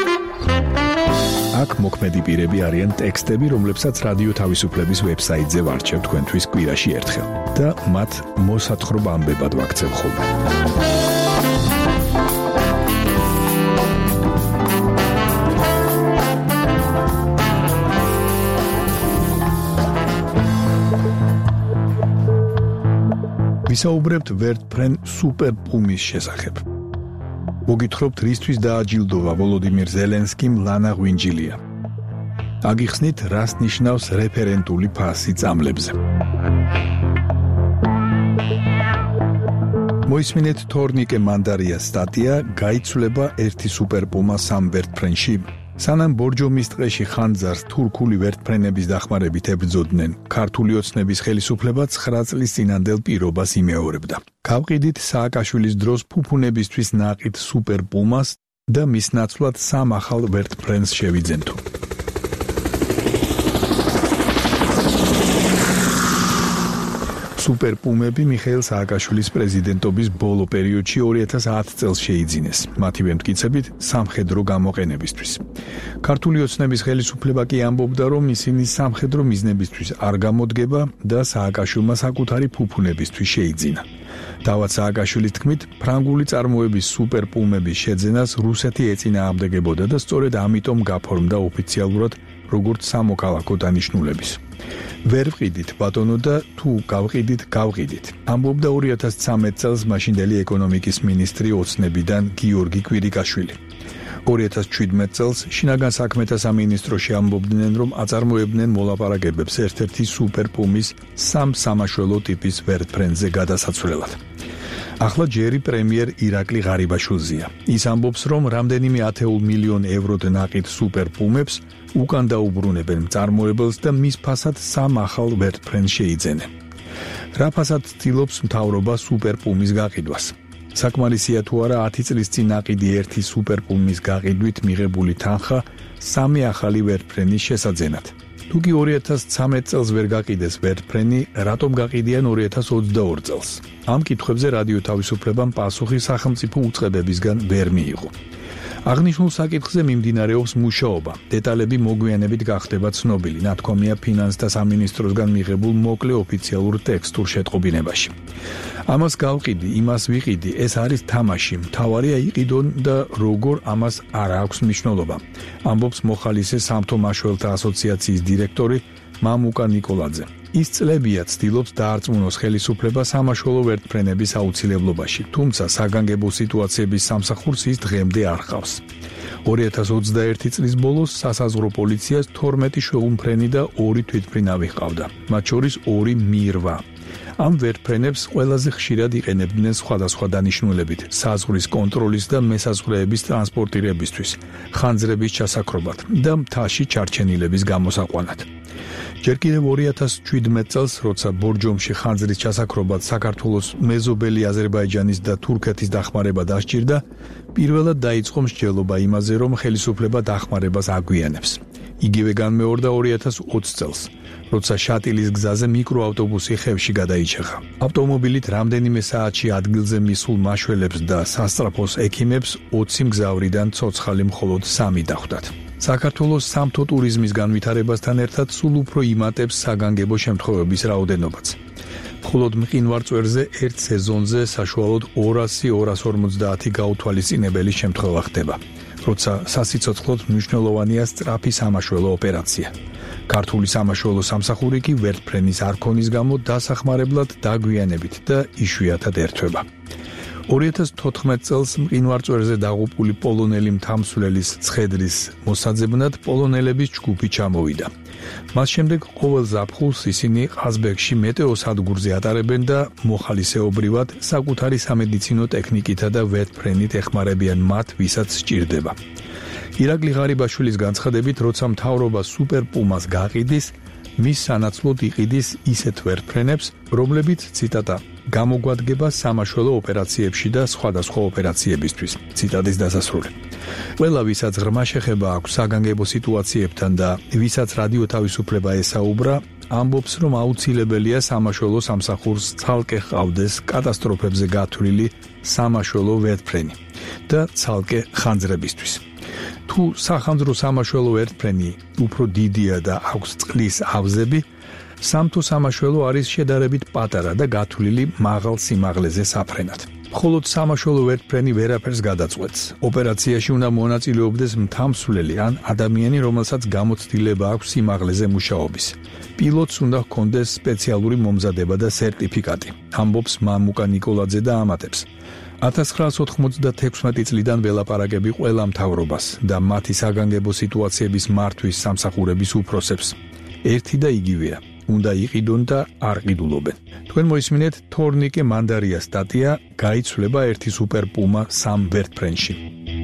აქ მოქმედი პირები არიან ტექსტები, რომლებსაც რადიო თავისუფლების ვებსაიტზე ვარჩევ თქვენთვის კვირაში ერთხელ და მათ მოსათხრობ ამბებად ვაქცევ ხოლმე. ვისაუბრებთ ვერტფრენ სუპერ პუმის შესახებ. მოგითხრობთ, რისთვის დააჯილდოვა ვოლოდიმირ ზელენსკიმ ლანა ღვინჯილია. აგიხსნით, რას ნიშნავს რეფერენტული ფასი წამლებზე. მოისმინეთ თორნიკე მანდარიას სტატია გაიცვლება ერთი სუპერპუმა სამ ვერტფრენში. სანამ ბორჯომის ტყეში ხანძარს თურქული ვერტფრენების დახმარებით ებრძოდნენ, ქართული ოცნების ხელისუფლება 9 წლის წინანდელ პირობას იმეორებდა. გავყიდით სააკაშვილის დროს ფუფუნებისთვის ნაყიდ სუპერპუმას და მის ნაცვლად 3 ახალ ვერტფრენს შევიძენ თუ. სუპერპუმები მიხეილ სააკაშვილის პრეზიდენტობის ბოლო პერიოდში 2010 წელს შეიძინეს, მათივე მტკიცებით სამხედრო გამოყენებისთვის. ქართული ოცნების ხელისუფლება კი ამბობდა, რომ ისინი სამხედრო მიზნებისთვის არ გამოდგება და სააკაშვილმა საკუთარი ფუფუნებისთვის შეიძინა. დავით სააკაშვილის თქმით, ფრანგული წარმოების სუპერპუმების შეძენას რუსეთი ეწინააღმდეგებოდა და სწორედ ამიტომ გაფორმდა ოფიციალურად როგორც სამოქალაქო დანიშნულების. ვერ ვყიდით ბატონო და თუ გავყიდით, გავყიდით. ამბობდა 2013 წელს მაშინდელი ეკონომიკის მინისტრი ოცნებიდან გიორგი კვირიკაშვილი. 2017 წელს შინაგან საქმეთა სამინისტროში ამბობდნენ, რომ აწარმოებდნენ მოლაპარაკებებს ერთ-ერთი სუპერპუმის 3 სამაშველო ტიპის ვერტფრენზე გადასაცვლელად. ახლა ჯერი პრემიერ ირაკლი ღარიბაშვილზეა. ის ამბობს, რომ რამდენიმე 10 მილიონ ევროდ ნაყიდ სუპერპუმებს უკან დაუბრუნებენ მწარმოებელს და მის ფასად 3 ახალ ვერტფრენს შეიძენენ. რა ფასად ცდილობს მთავრობა სუპერპუმის გაყიდვას? საკმარისია თუ არა 10 წლის წინ ნაყიდი ერთი სუპერპუმის გაყიდვით მიღებული თანხა 3 ახალი ვერტფრენის შესაძენად. თუ კი 2013 წელს ვერ გაყიდეს ვერტფრენი, რატომ გაყიდიან 2022 წელს? ამ კითხვებზე რადიო თავისუფლებამ პასუხი სახელმწიფო უწყებებისგან ვერ მიიღო. აღნიშნულ საკითხზე მიმდინარეობს მუშაობა. დეტალები მოგვიანებით გახდება ცნობილი, ნათქვამია ფინანსთა სამინისტროსგან მიღებულ მოკლე ოფიციალურ ტექსტურ შეტყობინებაში. ამას გავყიდი, იმას ვიყიდი, ეს არის თამაში, მთავარია იყიდონ და როგორ ამას არ აქვს მნიშვნელობა. ამბობს მოხალისე სამთო მაშველთა ასოციაციის დირექტორი მამუკა ნიკოლაძე. ის წლებია ცდილობს დაარწმუნოს ხელისუფლება სამაშველო ვერტფრენების აუცილებლობაში, თუმცა საგანგებო სიტუაციების სამსახურს ის დღემდე არ ჰყავს. 2021 წლის ბოლოს სასაზღვრო პოლიციას 12 შუამფრენი და 2 თვითმფრინავი ჰყავდა, მათ შორის 2 მირვა. ამ ვერტფრენებს ყველაზე ხშირად იყენებდნენ სხვადასხვა დანიშნულებით, საზღვრის კონტროლის და მესაზღვრეების ტრანსპორტირებისთვის, ხანძრების ჩასაქრობად და მთაში ჩარჩენილების გამოსაყვანად. ჯერ კიდევ 2017 წელს, როცა ბორჯომში ხანძრის ჩასაქრობად საქართველოს მეზობელი აზერბაიჯანის და თურქეთის დახმარება დასჭირდა, პირველად დაიწყო მსჯელობა იმაზე, რომ ხელისუფლება დახმარებას აგვიანებს. იგივე განმეორდა 2020 წელს, როცა შატილის გზაზე მიკროავტობუსი ხევში გადაიჭრა. ავტომობილით რამდენიმე საათში ადგილზე მისულ მაშველებს და სასწრაფოს ექიმებს 20 მგზავრიდან ცოცხალი მხოლოდ 3 დახვდათ. საქართველოს სამთო ტურიზმის განვითარებასთან ერთად სულ უფრო იმატებს საგანგებო შემთხვევების რაოდენობაც. მხოლოდ მყინვარწვერზე ერთ სეზონზე საშუალოდ 200-250 გაუთვალისწინებელი შემთხვევა ხდება, როცა სასიცოცხლოდ მნიშვნელოვანია სწრაფი სამაშველო ოპერაცია. ქართული სამაშველო სამსახური კი ვერტფრენის არქონის გამო დასახმარებლად დაგვიანებით და იშვიათად ერთვება. 2014 წელს მყინვარწვერზე დაღუპული პოლონელი მთამსვლელის ცხედრის მოსაძებნად პოლონელების ჯგუფი ჩამოვიდა. მას შემდეგ ყოველ ზაფხულს ისინი ყაზბეგში მეტეოსადგურზე ატარებენ და მოხალისეობრივად საკუთარი სამედიცინო ტექნიკითა და ვერტფრენით ეხმარებიან მათ, ვისაც სჭირდება. ირაკლი ღარიბაშვილის განცხადებით, როცა მთავრობა სუპერპუმას გაყიდის, მის სანაცვლოდ იყიდის ისეთ ვერტფრენებს, რომლებიც, ციტატა, გამოგვადგება სამაშველო ოპერაციებში და სხვადასხვა ოპერაციებისთვის. ციტატის დასასრული. ყველა, ვისაც ღრმა შეხება აქვს საგანგებო სიტუაციებთან და ვისაც რადიო თავისუფლება ესაუბრა, ამბობს, რომ აუცილებელია სამაშველო სამსახურს ცალკე ჰყავდეს კატასტროფებზე გათვლილი სამაშველო ვერტფრენი და ცალკე ხანძრებისთვის. თუ სახანძრო სამაშველო ვერტფრენი უფრო დიდია და აქვს წყლის ავზები, სამთო სამაშველო არის შედარებით პატარა და გათვლილი მაღალ სიმაღლეზე საფრენად. მხოლოდ სამაშველო ვერტფრენი ვერაფერს გადაწყვეტს. ოპერაციაში უნდა მონაწილეობდეს მთამსვლელი ან ადამიანი, რომელსაც გამოცდილება აქვს სიმაღლეზე მუშაობის. პილოტს უნდა ჰქონდეს სპეციალური მომზადება და სერტიფიკატი, ამბობს მამუკა ნიკოლაძე და ამატებს. 1996 წლიდან ველაპარაკები ყველა მთავრობას და მათი საგანგებო სიტუაციების მართვის სამსახურების უფროსებს. ერთი და იგივეა. უნდა იყიდონ და არ ყიდულობენ. თქვენ მოისმინეთ თორნიკე მანდარიას სტატია გაიცვლება ერთი სუპერპუმა 3 ვერტფრენში.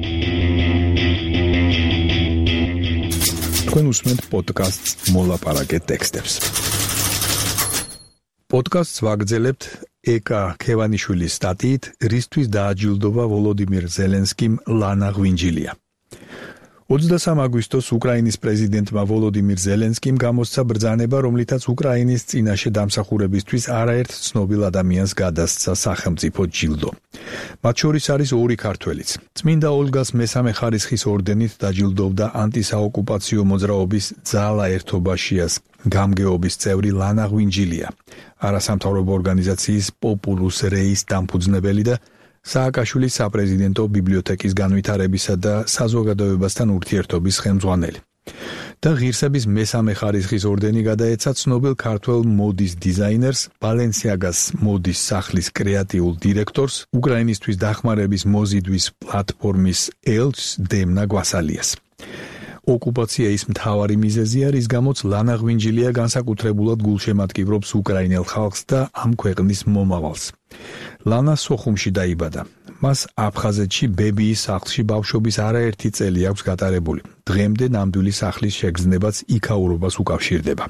თქვენ უსმენთ პოდკასტს მოლაპარაკე ტექსტებს. პოდკასტს ვაგრძელებთ ეკა ქევანიშვილის სტატიით რისთვის დააჯილდოვა ვოლოდიმირ ზელენსკიმ ლანა ღვინჯილია. 23 აგვისტოს უკრაინის პრეზიდენტმა ვოლოდიმირ ზელენსკიმ გამოსცა ბრძანება, რომლითაც უკრაინის წინაშე დამსახურებისთვის არაერთ ცნობილ ადამიანს გადასცა სახელმწიფო ჯილდო. მათ შორის არის ორი ქართველიც. წმინდა ოლგას მესამე ხარისხის ორდენით დაჯილდოვდა ანტისაოკუპაციო მოძრაობის ძალა ერთობაშიას გამგეობის წევრი ლანა ღვინჯილია, არასამთავრობო ორგანიზაციის პოპულუს რეის დამფუძნებელი და სააკაშვილის საპრეზიდენტო ბიბლიოთეკის განვითარებისა და საზოგადოებასთან ურთიერთობის ხელმძღვანელი. და ღირსების მესამე ხარისხის ორდენი გადაეცა ცნობილ ქართველ მოდის დიზაინერს, ბალენსიაგას მოდის სახლის კრეატიულ დირექტორს, უკრაინისთვის დახმარების მოზიდვის პლატფორმის ელჩს დემნა გვასალიას. ოკუპაცია ის მთავარი მიზეზია, რის გამოც ლანა ღვინჯილია განსაკუთრებულად გულშემატკივრობს უკრაინელ ხალხს და ამ ქვეყნის მომავალს. ლანა სოხუმში დაიბადა. მას აფხაზეთში ბებიის სახლში ბავშვობის არაერთი წელი აქვს გატარებული. დღემდე ნამდვილი სახლის შეგრძნებაც იქაურობას უკავშირდება.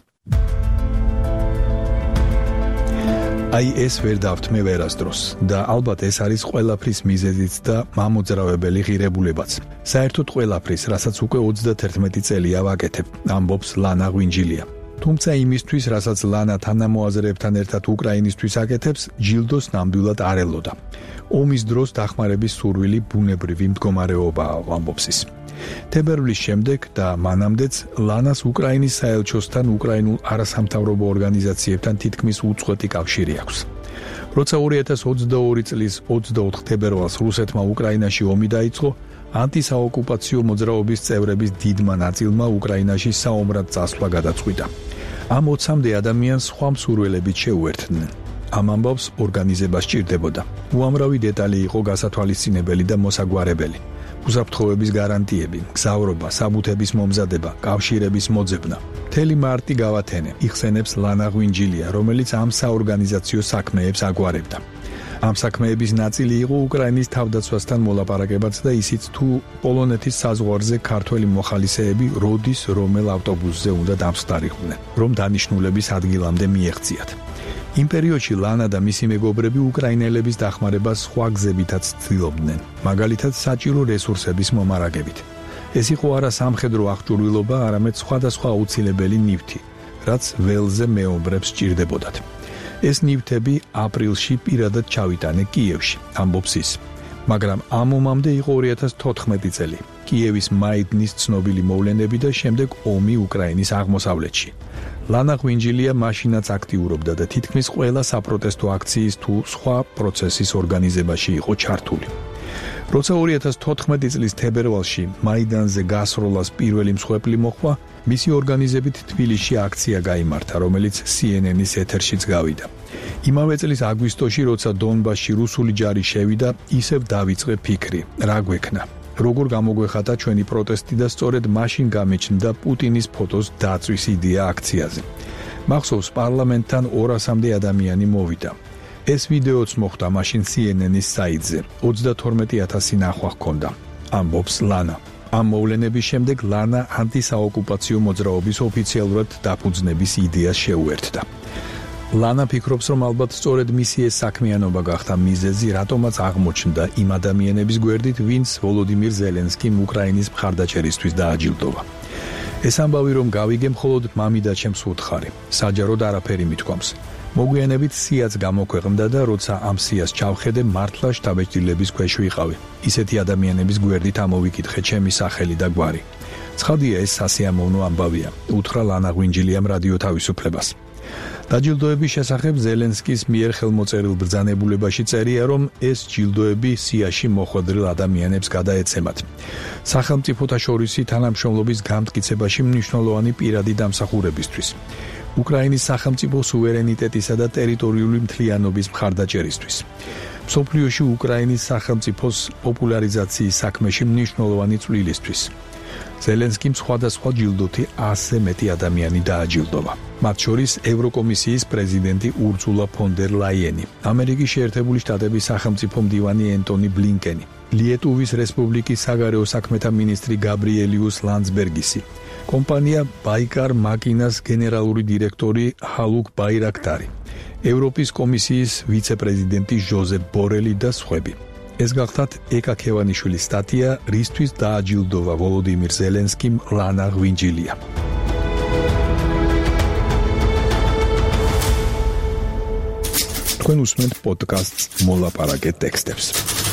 აი ეს ვერ დავთმევ ვერასდროს და ალბათ ეს არის ყველაფრის მიზეზიც და მამოძრავებელი ღირებულებაც. საერთოდ ყველაფრის, რასაც უკვე 31 წელია ვაკეთებ, ამბობს ლანა ღვინჯილია. თუმცა იმისთვის, რასაც ლანა თანამოაზრეებთან ერთად უკრაინისთვის აკეთებს, ჯილდოს ნამდვილად არ ელოდა. ომის დროს დახმარების სურვილი ბუნებრივი მდგომარეობაა, ამბობს ის. თებერვლის შემდეგ და მანამდეც ლანას უკრაინის საელჩოსთან უკრაინულ არასამთავრობო ორგანიზაციებთან თითქმის უწყვეტი კავშირი აქვს. როცა 2022 წლის 24 თებერვალს რუსეთმა უკრაინაში ომი დაიწყო, ანტისაოკუპაციო მოძრაობის წევრების დიდმა ნაწილმა უკრაინაში საომრად წასვლა გადაწყვიტა. ამ 20-მდე ადამიანს სხვა მსურველებით შეუერთდნენ. ამ ამბავს ორგანიზება სჭირდებოდა. უამრავი დეტალი იყო გასათვალისწინებელი და მოსაგვარებელი. უსაფრთხოების გარანტიები, გზავრობა, საბუთების მომზადება, კავშირების მოძებნა. მთელი მარტი გავათენე, იხსენებს ლანა ღვინჯილია, რომელიც ამ საორგანიზაციო საქმეებს აგვარებდა. ამ საქმეების ნაწილი იყო უკრაინის თავდაცვასთან მოლაპარაკებაც და ისიც თუ პოლონეთის საზღვარზე ქართველი მოხალისეები როდის რომელ ავტობუსზე უნდა დამსხდარიყვნენ, რომ დანიშნულების ადგილამდე მიეღწიათ. იმ პერიოდში ლანა და მისი მეგობრები უკრაინელების დახმარებას სხვა გზებითაც ცდილობდნენ, მაგალითად საჭირო რესურსების მომარაგებით. ეს იყო არა სამხედრო აღჭურვილობა, არამედ სხვადასხვა აუცილებელი ნივთი, რაც ველზე მეომრებს სჭირდებოდათ. ეს ნივთები აპრილში პირადად ჩავიტანე კიევში, ამბობს ის. მაგრამ ამ ომამდე იყო 2014 წელი, კიევის მაიდნის ცნობილი მოვლენები და შემდეგ ომი უკრაინის აღმოსავლეთში. ლანა ღვინჯილია მაშინაც აქტიურობდა და თითქმის ყველა საპროტესტო აქციის თუ სხვა პროცესის ორგანიზებაში იყო ჩართული. როცა 2014 წლის თებერვალში მაიდანზე გასროლას პირველი მსხვერპლი მოხდა, მისი ორგანიზებით თბილისში აქცია გაიმართა, რომელიც CNN-ის ეთერშიც გავიდა. იმავე წლის აგვისტოში, როცა დონბასში რუსული ჯარი შევიდა, ისევ დავიწყე ფიქრი, რა გვექნა. როგორ გამოგვეხატა ჩვენი პროტესტი და სწორედ მაშინ გამეჩნდა პუტინის ფოტოს დაწვის იდეა აქციაზე. მახსოვს, პარლამენტთან 200-მდე ადამიანი მოვიდა. ეს ვიდეოც მოხდა მაშინ CNN-ის საიტზე, 32,000 ნახვა ჰქონდა, ამბობს ლანა. ამ მოვლენების შემდეგ ლანა ანტისაოკუპაციო მოძრაობის ოფიციალურად დაფუძნების იდეას შეუერთდა. ლანა ფიქრობს, რომ ალბათ სწორედ მისი ეს საქმიანობა გახდა მიზეზი, რატომაც აღმოჩნდა იმ ადამიანების გვერდით, ვინც ვოლოდიმირ ზელენსკიმ უკრაინის მხარდაჭერისთვის დააჯილდოვა. ეს ამბავი რომ გავიგე, მხოლოდ მამიდა ჩემს უთხარი, საჯაროდ არაფერი მithქვამს. მოგვიანებით სიაც გამოქვეყნდა და როცა ამ სიას ჩავხედე, მართლა შთაბეჭდილების ქვეშ ვიყავი. ისეთი ადამიანების გვერდით ამოვიკითხე ჩემი სახელი და გვარი. ცხადია, ეს სასიამოვნო ამბავია, უთხრა ლანა ღვინჯილიამ რადიო თავისუფლებას. დაჯილდოების შესახებ ზელენსკის მიერ ხელმოწერილ ბრძანებულებაში წერია, რომ ეს ჯილდოები სიაში მოხვედრილ ადამიანებს გადაეცემათ. სახელმწიფოთა შორისი თანამშრომლობის გამტკიცებაში მნიშვნელოვანი პირადი დამსახურებისთვის. უკრაინის სახელმწიფო სუვერენიტეტისა და ტერიტორიული მთლიანობის მხარდაჭერისთვის. მსოფლიოში უკრაინის სახელმწიფოს პოპულარიზაციის საქმეში მნიშვნელოვანი წვლილისთვის. ზელენსკიმ სხვადასხვა ჯილდოთი 100-ზე მეტი ადამიანი დააჯილდოვა. მათ შორის ევროკომისიის პრეზიდენტი ურსულა ფონ დერ ლაიენი, ამერიკის შეერთებული შტატების სახელმწიფო მდივანი ენტონი ბლინკენი, ლიეტუვის რესპუბლიკის საგარეო საქმეთა მინისტრი გაბრიელიუს ლანდსბერგისი, კომპანია ბაიკარ მაკინას გენერალური დირექტორი ჰალუკ ბაირაქტარი, ევროპის კომისიის ვიცე-პრეზიდენტი ჟოზეფ ბორელი და სხვები. ეს გახლავთ ეკა ქევანიშვილის სტატია რისთვის დააჯილდოვა ვოლოდიმირ ზელენსკიმ ლანა ღვინჯილია. თქვენ უსმენთ პოდკასტს მოლაპარაკე ტექსტებს.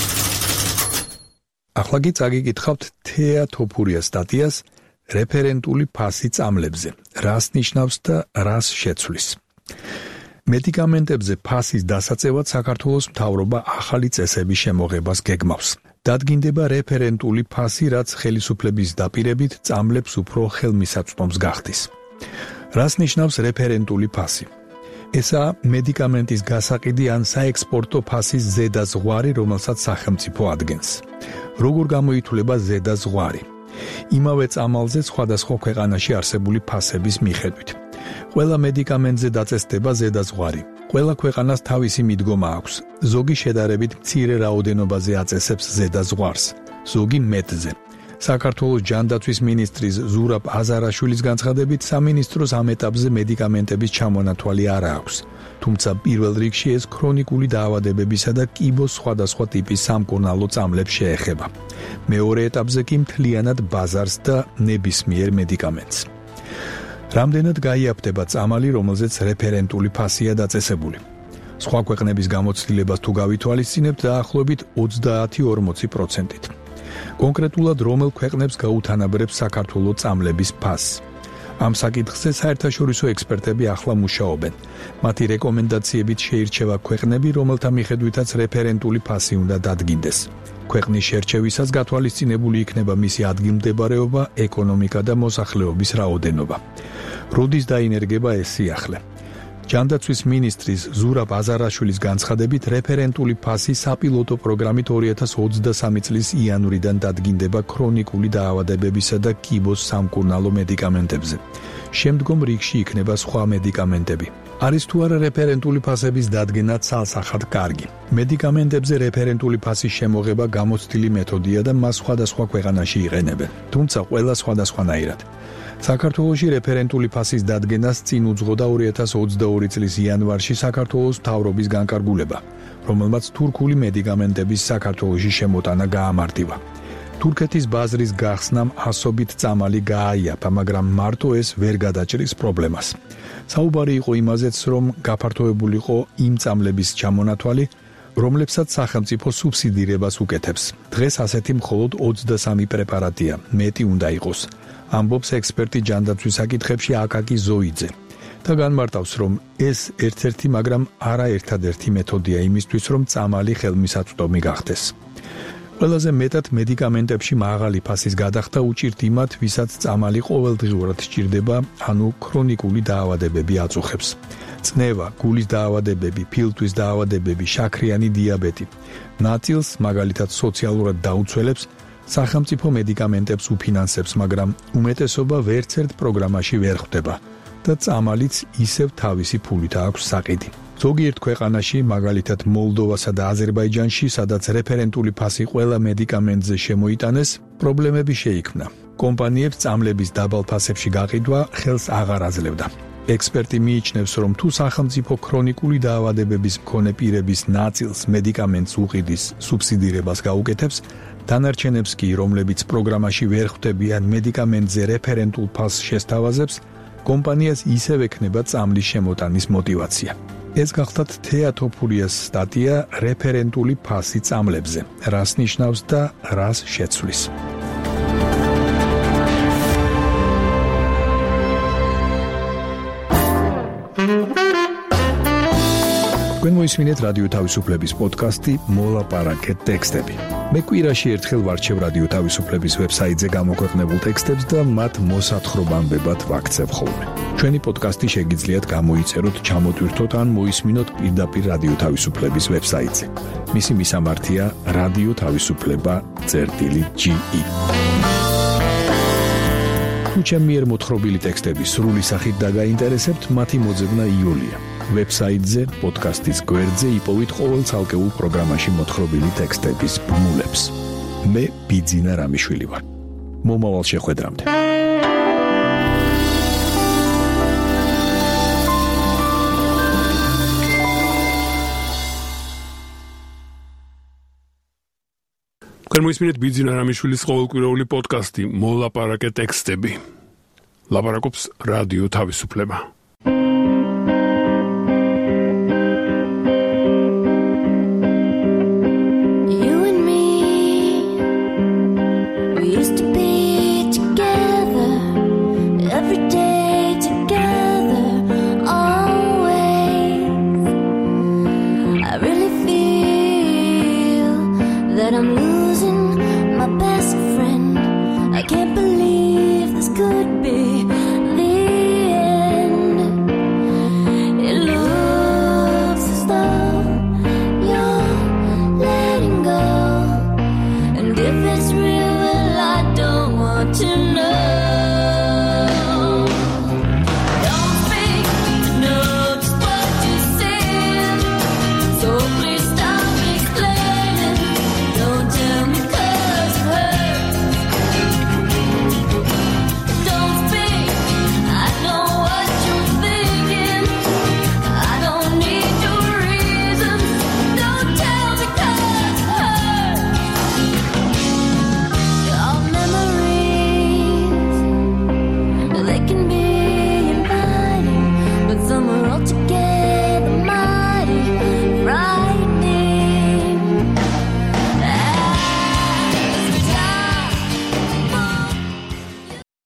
ახლა კი წაგიკითხავთ თეა თოფურიას სტატიას რეფერენტული ფასი წამლებზე. რას ნიშნავს და რას შეცვლის. მედიკამენტებზე ფასის დასაწევად საქართველოს მთავრობა ახალი წესების შემოღებას გეგმავს. დადგინდება რეფერენტული ფასი, რაც ხელისუფლების დაპირებით წამლებს უფრო ხელმისაწვდომს გახდის. რას ნიშნავს რეფერენტული ფასი? ესაა მედიკამენტის გასაყიდი ან საექსპორტო ფასის ზედაზღვარი, რომელსაც სახელმწიფო ადგენს. როგორ გამოითვლება ზედაზღვარი? იმავე წამალზე სხვადასხვა ქვეყანაში არსებული ფასების მიხედვით. ყველა მედიკამენტზე დაწესდება ზედაზღვარი. ყველა ქვეყანას თავისი მიდგომა აქვს. ზოგი შედარებით მცირე რაოდენობაზე აწესებს ზედაზღვარს, ზოგი მეტზე. საქართველოს ჯანდაცვის მინისტრის ზურაბ აზარაშვილის განცხადებით, სამინისტროს ამ ეტაპზე მედიკამენტების ჩამონათვალი არ აქვს. თუმცა პირველ რიგში ეს ქრონიკული დაავადებებისა და კიბოს სხვადასხვა ტიპის სამკურნალო წამლებს შეეხება. მეორე ეტაპზე კი მთლიანად ბაზარს და ნებისმიერ მედიკამენტს. რამდენად გაიაფთება წამალი, რომელზეც რეფერენტული ფასია დაწესებული? სხვა ქვეყნების გამოცდილებას თუ გავითვალისწინებთ, დაახლოებით 30-40%-ით. კონკრეტულად რომელ ქვეყნებს გაუთანაბრებს საქართველოს წამლების ფასს? ამ საკითხზე საერთაშორისო ექსპერტები ახლა მუშაობენ. მათი რეკომენდაციებით შეირჩევა ქვეყნები, რომელთა მიხედვითაც რეფერენტული ფასი უნდა დადგინდეს. ქვეყნის შერჩევისას გათვალისწინებული იქნება მისი ადგილმდებარეობა, ეკონომიკა და მოსახლეობის რაოდენობა. როდის დაინერგება ეს სიახლე? ჯანდაცვის მინისტრის ზურაბ აზარაშვილის განცხადებით, რეფერენტული ფასი საპილოტო პროგრამით 2023 წლის იანვრიდან დადგინდება ქრონიკული დაავადებებისა და კიბოს სამკურნალო მედიკამენტებზე. შემდგომ რიგში იქნება სხვა მედიკამენტები. არის თუ არა რეფერენტული ფასების დადგენა ცალსახად კარგი? მედიკამენტებზე რეფერენტული ფასის შემოღება გამოცდილი მეთოდია და მას სხვადასხვა ქვეყანაში იყენებენ, თუმცა ყველა სხვადასხვანაირად. საქართველოში რეფერენტული ფასის დადგენას წინ უძღოდა 2022 წლის იანვარში საქართველოს მთავრობის განკარგულება, რომელმაც თურქული მედიკამენტების საქართველოში შემოტანა გაამარტივა. თურქეთის ბაზრის გახსნამ ასობით წამალი გააიაფა, მაგრამ მარტო ეს ვერ გადაჭრის პრობლემას. საუბარი იყო იმაზეც, რომ გაფართოებულიყო იმ წამლების ჩამონათვალი, რომლებსაც სახელმწიფო სუბსიდირებას უკეთებს. დღეს ასეთი მხოლოდ 23 პრეპარატია, მეტი უნდა იყოს. ამბობს ექსპერტი ჯანდაცვის საკითხებში აკაკი ზოიძე და განმარტავს, რომ ეს ერთ-ერთი, მაგრამ არა ერთადერთი მეთოდია იმისთვის, რომ წამალი ხელმისაწვდომი გახდეს. ყველაზე მეტად მედიკამენტებში მაღალი ფასის გადახდა უჭირთ იმათ, ვისაც წამალი ყოველდღიურად სჭირდება, ანუ ქრონიკული დაავადებები აწუხებს. წნევა, გულის დაავადებები, ფილტვის დაავადებები, შაქრიანი დიაბეტი. ნაწილს, მაგალითად სოციალურად დაუცველებს, სახელმწიფო მედიკამენტებს უფინანსებს, მაგრამ უმეტესობა ვერცერთ პროგრამაში ვერ ხვდება და წამალიც ისევ თავისი ფულით აქვს საყიდი. ზოგიერთ ქვეყანაში, მაგალითად მოლდოვასა და აზერბაიჯანში, სადაც რეფერენტული ფასი ყველა მედიკამენტზე შემოიტანეს, პრობლემები შეიქმნა. კომპანიებს წამლების დაბალ ფასებში გაყიდვა ხელს აღარ აძლევდა. ექსპერტი მიიჩნევს, რომ თუ სახელმწიფო ქრონიკული დაავადებების მქონე პირების ნაწილს მედიკამენტს უყიდის სუბსიდირებას გაუკეთებს, დანარჩენებს კი, რომლებიც პროგრამაში ვერ ხვდებიან მედიკამენტზე რეფერენტულ ფასს შესთავაზებს, კომპანიას ისევ ექნება წამლის შემოტანის мотиваცია. ეს გახლავთ თეა თოფურიას სტატია რეფერენტული ფასი წამლებზე. რას ნიშნავს და რას შეცვლის? თქვენ მოისმინეთ რადიო თავისუფლების პოდკასტი მოლაპარაკე ტექსტები. მე კვირაში ერთხელ ვარჩევ რადიო თავისუფლების ვებსაიტზე გამოქვეყნებულ ტექსტებს და მათ მოსათხრობამდებად ვაქცევ ხოლმე. ჩვენი პოდკასტი შეგიძლიათ გამოიწეროთ, ჩამოტვირთოთ ან მოისმინოთ პირდაპირ რადიო თავისუფლების ვებსაიტზე. მისი მისამართია რადიო თავისუფლება.ge. თუ ჩემი მიერ მოთხრობილი ტექსტები სრული სახით დაგაინტერესებთ, მათი მოძებნა იოლია. ვებსაიტზე, პოდკასტის გვერდზე იპოვით ყოველ ცალკეულ პროგრამაში მოთხრობილი ტექსტების ბმულებს. მე ბიძინა რამიშვილი ვარ. მომავალ შეხვედრამდე. წარმოისმინეთ ბიძინა რამიშვილის ყოველკვირეული პოდკასტი მოლაპარაკე ტექსტები. ლაპარაკობს რადიო თავისუფლება. To know